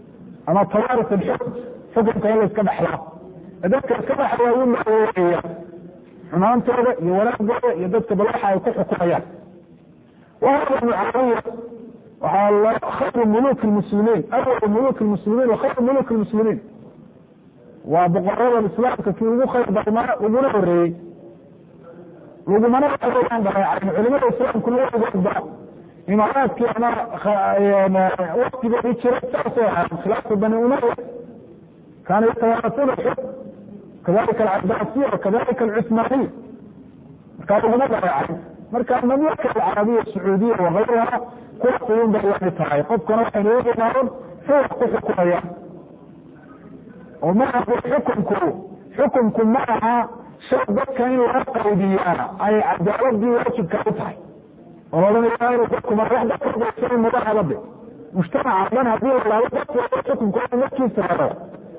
ama tawaarus alxukm xukunka in la iska dhaxlaa dadka iska dhaxlaa wuu maweeya xumaantooda iyo wanaagooda iyo dadka balaxa ay ku xukumayaan wahada mucaawiya waxaa khayru muluuk lmuslimiin awal muluuk lmuslimiin wa khayru muluuk lmuslimiin waa boqorada islaamka kii ugu khayr badnaa uguna horeeyey lagumana aan dhaleecayn culimada islaamku lagoodba imaaraadkii ama waktigoodii jiray saasay ahaan khilaafu bani umaya kaana yatawaarasuuna alxukm kadalika alcabaasiya wakadalika alcuthmaaniya markaa laguma dhaleecayn marka mamlaka alcarabiya sacuudiya wakayraha kuwaas ayun bay lamid tahay qofkana waxaynu eegaynaa un xuwa ku xukumaya oo maaha xukunku xukunku ma aha shay dadka in laga qaydiyaa ay cadaaladii waajibka u tahay oo laohanaya inu dadku madaxda kordaysa madaxdade mujtamaca dhan hadii la laabo dadka xukunkooda markiisa haro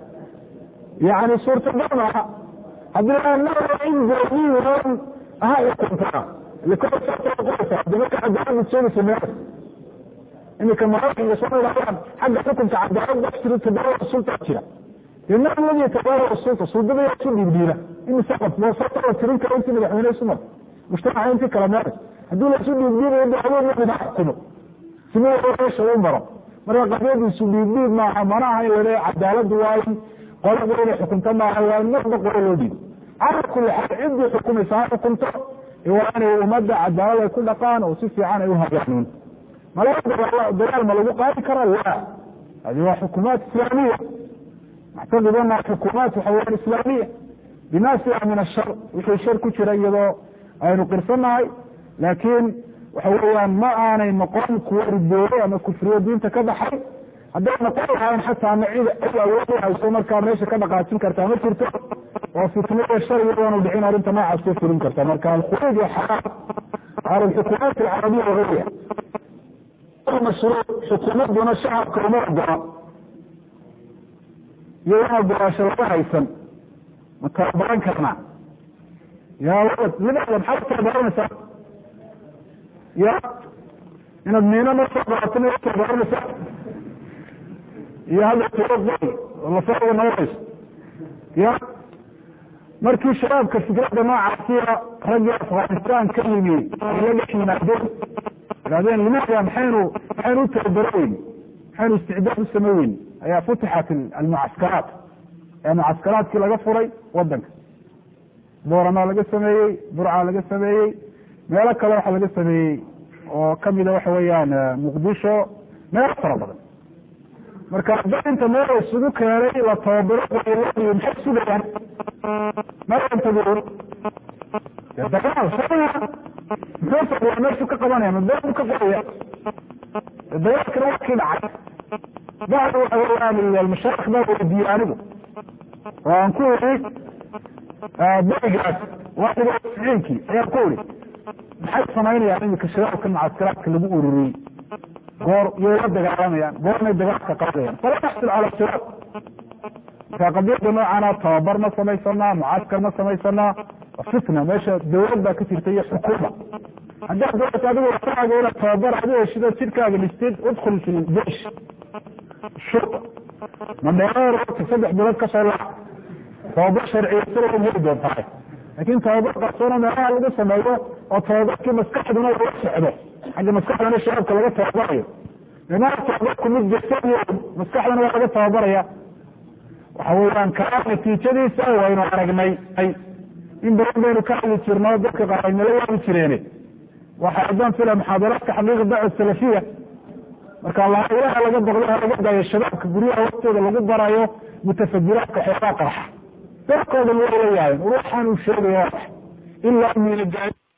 yani suurtagal maaha haddii aanaa in gooniyiin aha xukuntaa likosaaqoraysa de marka cadaalada sheegaysa meel imika maraykanka soo idhahdaan xagga xukunka cadaalad bashiri tadaawada sulta jira dena aladi yatadaawada sulta suldada yaa isu dhiibdhiila imise qof boosata tirin kara intii madaxweyne isu mar mujtamaca intii kala meeray haddii laisu dhiibdhiibayo de awood lamid ha xukumo sima meesha u maro marka qadiyadiisu dhiibdhiib maaha mana aha in laleeya cadaaladu waa in qolada inay xukunto maaha waa in marba qolo loo dhiibo cala kuli xaal ciddii xukumaysa ha xukunto waa inay ummadda cadaalad ay ku dhaqaan oo si fiican ay u hagaanuun malaa dagaal ma lagu qaadi kara la hadi waa xukuumaat islaamiya actaqid ana xukuumaat waxa weyaan islaamiya bima fiha min ashar wixii shar ku jira iyadoo aynu qirsannahay laakiin waxa weeyaan ma aanay noqon kuwa ridoobay ama kufriyo diinta ka baxay hadday noqon lahayn xataa macida ay awood hayso markaa meesha ka dhaqaajin kartaa ma jirto oo fitnada sharciga aanu dhicin arrinta noocaas ka fulin karta marka alkhuruuj wa xaraam cala alxukuumaat alcarabiya wagayriha mashruuc xukuumaduna shacabka uma ogola iyo una ogolaasho laga haysan ma tababaran karnaa yaa walad limaada maxaad tababaranaysaa ya inaad miino marka barato ma tababaranaysaa iyo hadda tiroday oo lafaaga noqonayso ya markii shabaabka fikradda noocaasiya raggii afghanistan ka yimi ay la dhex yimaadeen ihahdeen limaada maxaynu maxaynu u tababaroweyn maxaynu isticdaad u sameweyn ayaa futixat almucaskaraat ee mucaskaraadkii laga furay wadanka boorama laga sameeyey burca laga sameeyey meelo kale waxa laga sameeyey oo kamida waxa weeyaan muqdisho meelo fara badan marka da inta meel isugu keenay la tababaro qayladi maxay sugayaan maantagor dagaal muxuu waa meeshu ka qabanaya mabeebu ka qoraya dagaalkana waa kii dhacay bacd waxa weeyaan almashaayikh baa weydiiyey anigu oo aan ku iri berigaas waktiga siciinkii ayaan ku iri maxay samaynayaan imika shabaabka mucaskaraadka lagu ururiyey goor iyay la dagaalamayaan goornay dagaalka qaadayaan fala naxsul cala shabaab marka qadiyada noocaana tababar ma samaysanaa mucaskar ma samaysanaa fitna meesha dawlad baa ka jirta iyo xukuuma haddaad doonayso adigu wasaaga inaad tababar adigo heshida jidkaaga dhistid udkhul fi ljeish shurta ma dheereer saddex bilood ka soo laca tababar sharciya sida u heli doontahay laakin tababar qarsoona meelaha lagu sameeyo oo tababarkii maskaxduna lala socdo xagga maskaxdana shabaabka laga tababarayo imaa tababarku mid jasadiyo maskaxdana waa laga tababaraya waxa weeyaan kaa natiijadiisa waynu aragnay in badan baynu ka hadli jirno dadka qaar ay nala waabi jireene waxa haddaan fila muxaadaraadka xaqiiqa dacwa salafiya marka allah ilaha laga baqdo ha laga daayo shabaabka guryaha waktooda lagu barayo mutafajiraadka xeeraa qarxa darkooda way la yaayeen ruuxan uu sheegaya ilaa miina